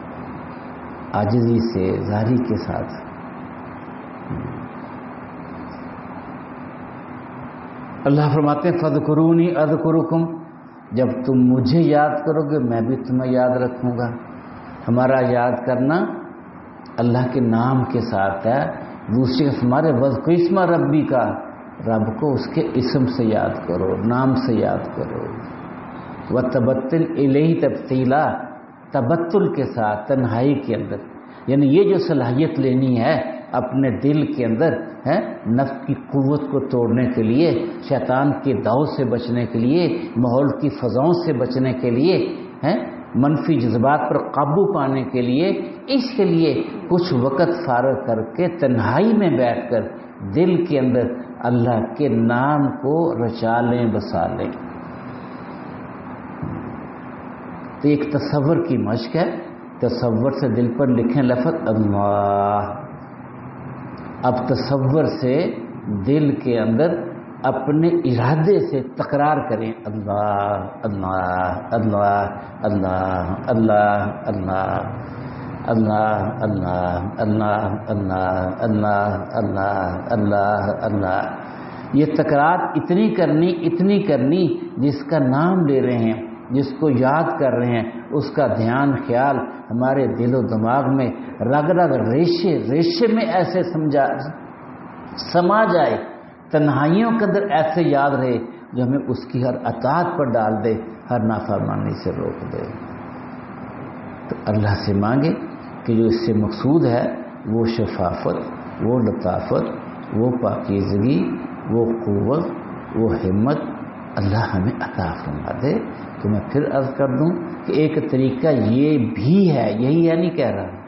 عاجزی سے، زاری کے ساتھ. اللہ فرماتے ہیں فَاذْكُرُونِي أَذْكُرُكُمْ، جب تم مجھے یاد کرو گے میں بھی تمہیں یاد رکھوں گا. ہمارا یاد کرنا اللہ کے نام کے ساتھ ہے. دوسری ہمارے وَاذْكُرِ اسْمَ رَبِّكَ، رب کو اس کے اسم سے یاد کرو، نام سے یاد کرو. وَتَبَتِّلْ إِلَيْهِ تَبْتِيلًا، تبتل کے ساتھ، تنہائی کے اندر. یعنی یہ جو صلاحیت لینی ہے اپنے دل کے اندر نفس کی قوت کو توڑنے کے لیے، شیطان کے داؤ سے بچنے کے لیے، ماحول کی فضاؤں سے بچنے کے لیے، منفی جذبات پر قابو پانے کے لیے، اس کے لیے کچھ وقت فارغ کر کے تنہائی میں بیٹھ کر دل کے اندر اللہ کے نام کو رچا لیں، بسا لیں. تو ایک تصور کی مشق ہے. تصور سے دل پر لکھیں لفظ اللہ. اب تصور سے دل کے اندر اپنے ارادے سے تکرار کریں اللہ اللہ اللہ اللہ اللہ اللہ اللہ اللہ اللہ اللہ اللہ اللہ اللہ اللہ. یہ تکرار اتنی کرنی جس کا نام لے رہے ہیں، جس کو یاد کر رہے ہیں، اس کا دھیان خیال ہمارے دل و دماغ میں رگ رگ ریشے میں ایسے سما جائے، تنہائیوں کے اندر ایسے یاد رہے جو ہمیں اس کی ہر اطاعت پر ڈال دے، ہر نافرمانی سے روک دے. تو اللہ سے مانگے کہ جو اس سے مقصود ہے وہ شفافت، وہ لطافت، وہ پاکیزگی، وہ قوت، وہ ہمت اللہ ہمیں عطا فرما دے. تو میں پھر عرض کر دوں کہ ایک طریقہ یہ بھی ہے، یہی ہے نہیں کہہ رہا،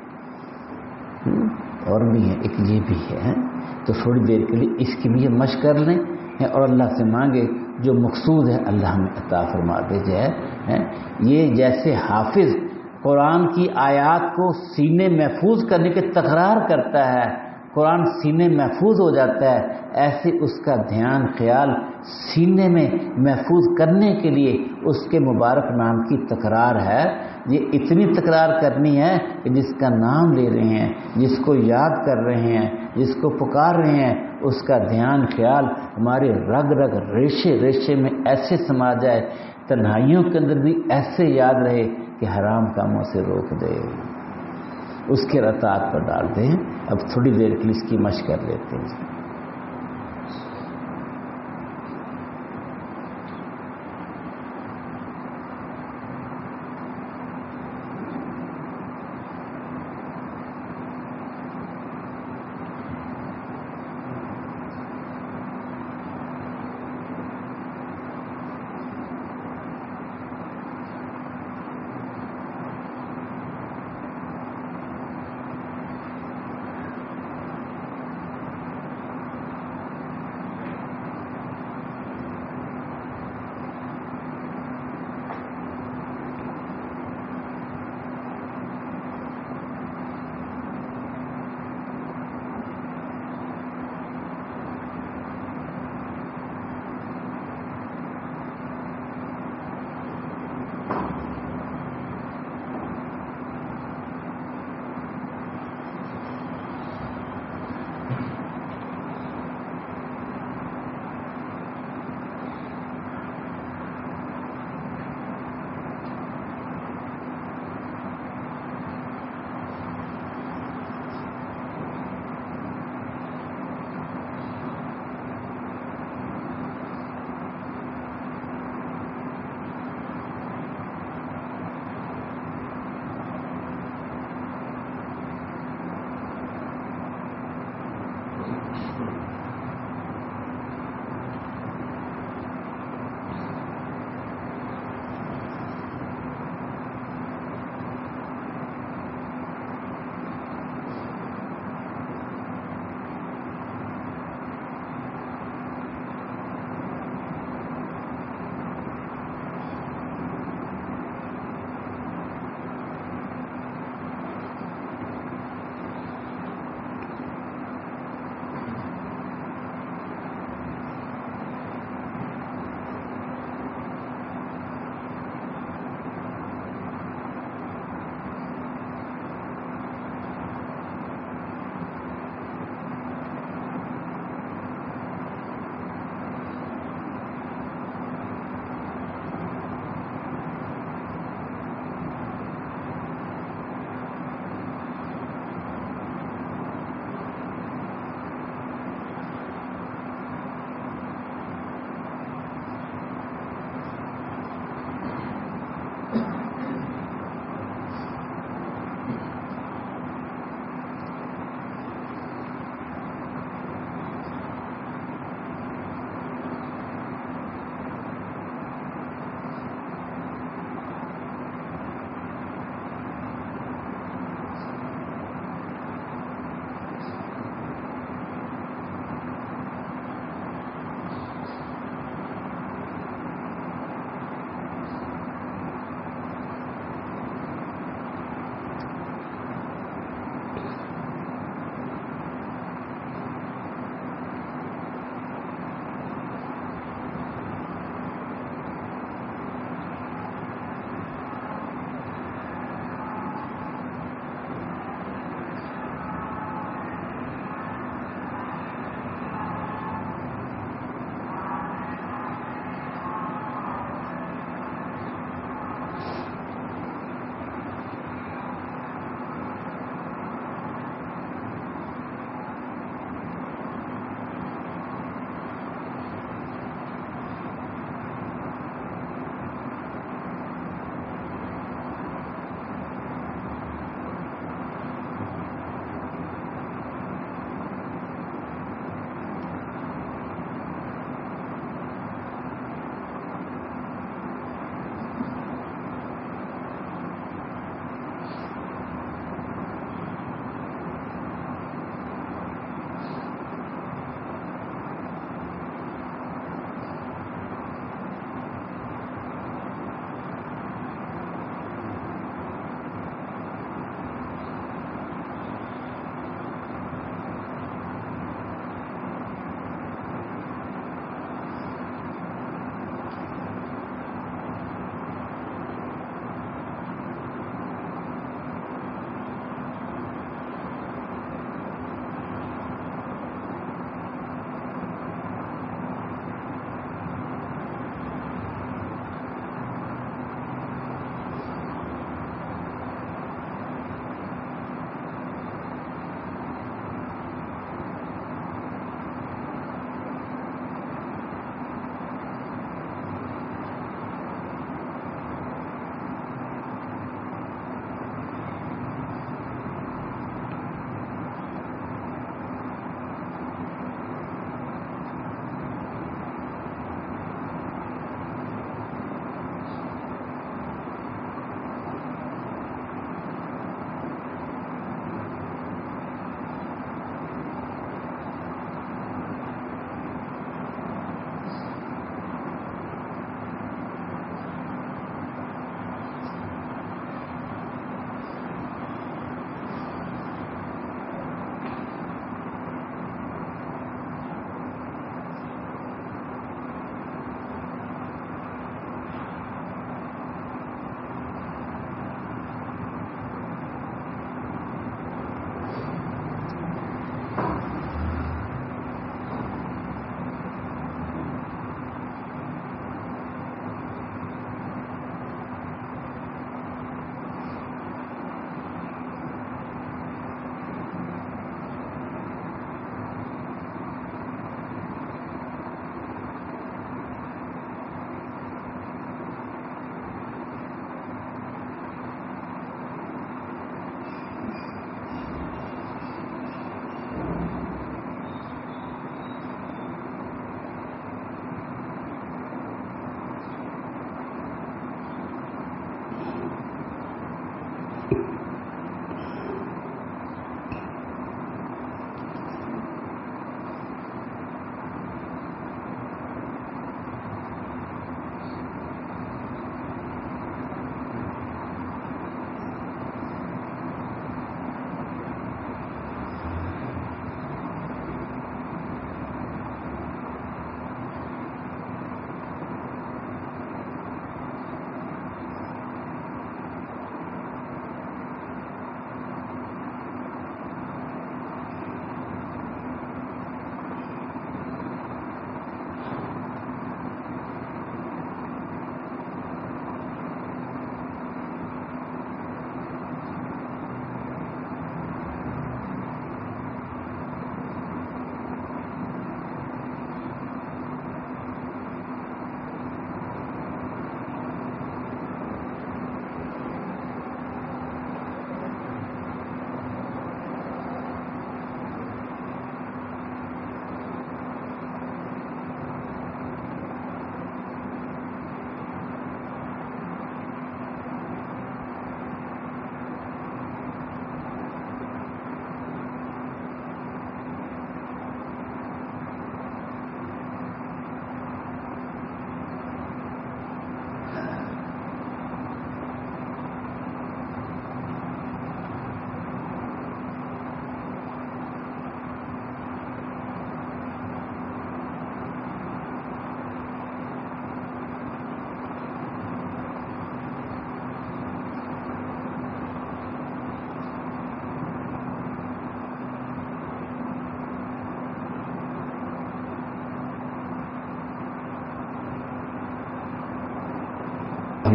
اور بھی ہے، ایک یہ بھی ہے. تو تھوڑی دیر کے لیے اس کی بھی مشق کر لیں اور اللہ سے مانگے جو مقصود ہے اللہ ہمیں عطا فرما دے. یہ جیسے حافظ قرآن کی آیات کو سینے محفوظ کرنے کے تکرار کرتا ہے، قرآن سینے محفوظ ہو جاتا ہے، ایسے اس کا دھیان خیال سینے میں محفوظ کرنے کے لیے اس کے مبارک نام کی تکرار ہے. یہ اتنی تکرار کرنی ہے کہ جس کا نام لے رہے ہیں، جس کو یاد کر رہے ہیں، جس کو پکار رہے ہیں، اس کا دھیان خیال ہمارے رگ رگ ریشے میں ایسے سما جائے، تنہائیوں کے اندر بھی ایسے یاد رہے کہ حرام کاموں سے روک دے، اس کے اطاعت پر ڈال دیں. اب تھوڑی دیر کے لیے اس کی مشق کر لیتے ہیں.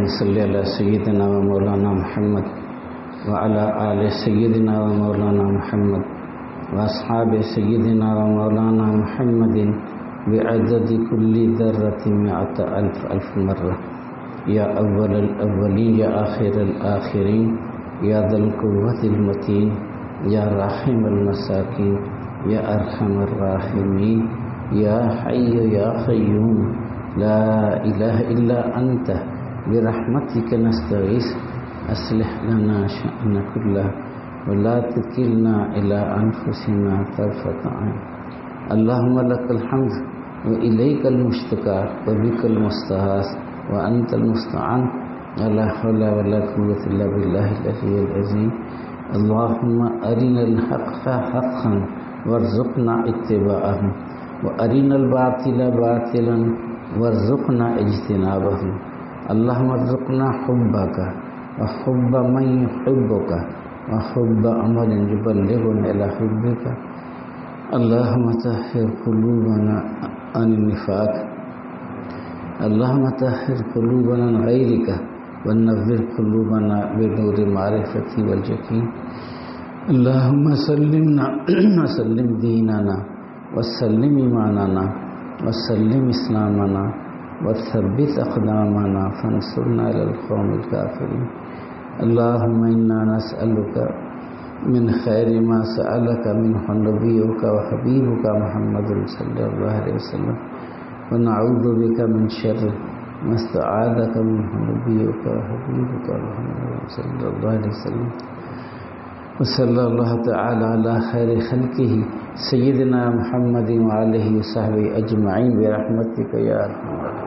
صل علی سیدنا و مولانا محمد وعلی آل سیدنا و مولانا محمد واصحاب سیدنا و مولانا محمد بعدد كل ذرة 100,000 مرة یا اول الاولین یا آخر الآخرین یا ذا القوة المتین یا راحم المساکین یا ارحم الراحمین یا حی یا قیوم لا الہ الا انت برحمتک نستغیث اصلح لنا شأننا كله ولا تکلنا الى انفسنا طرفة عین اللهم لك الحمد وإليك المشتكى وبك المستغاث وأنت المستعان لا حول ولا قوة إلا بالله العلي العظيم اللهم أرنا الحق حقا وارزقنا اتباعه وأرنا الباطل باطلا وارزقنا اجتنابه اللهم ارزقنا حبك وحب من يحبك وحب عمل يبلغنا إلى حبك اللهم طهر قلوبنا عن النفاق اللهم طهر قلوبنا عن غيرك ونور قلوبنا بنور معرفتي واليقين اللهم سلمنا وسلم ديننا وسلم إيماننا وسلم إسلامنا وثبت أقدامنا فانصرنا على القوم الكافرين اللهم إنا نسألك من خير ما سألك منه نبيك وحبيبك محمد صلى الله عليه وسلم ونعوذ بك من شر ما استعاذك منه نبيك وحبيبك محمد صلى الله عليه وسلم وصلى الله تعالى على خير خلقه سيدنا محمد وعليه وصحبه أجمعين برحمتك يا أرحم الراحمين.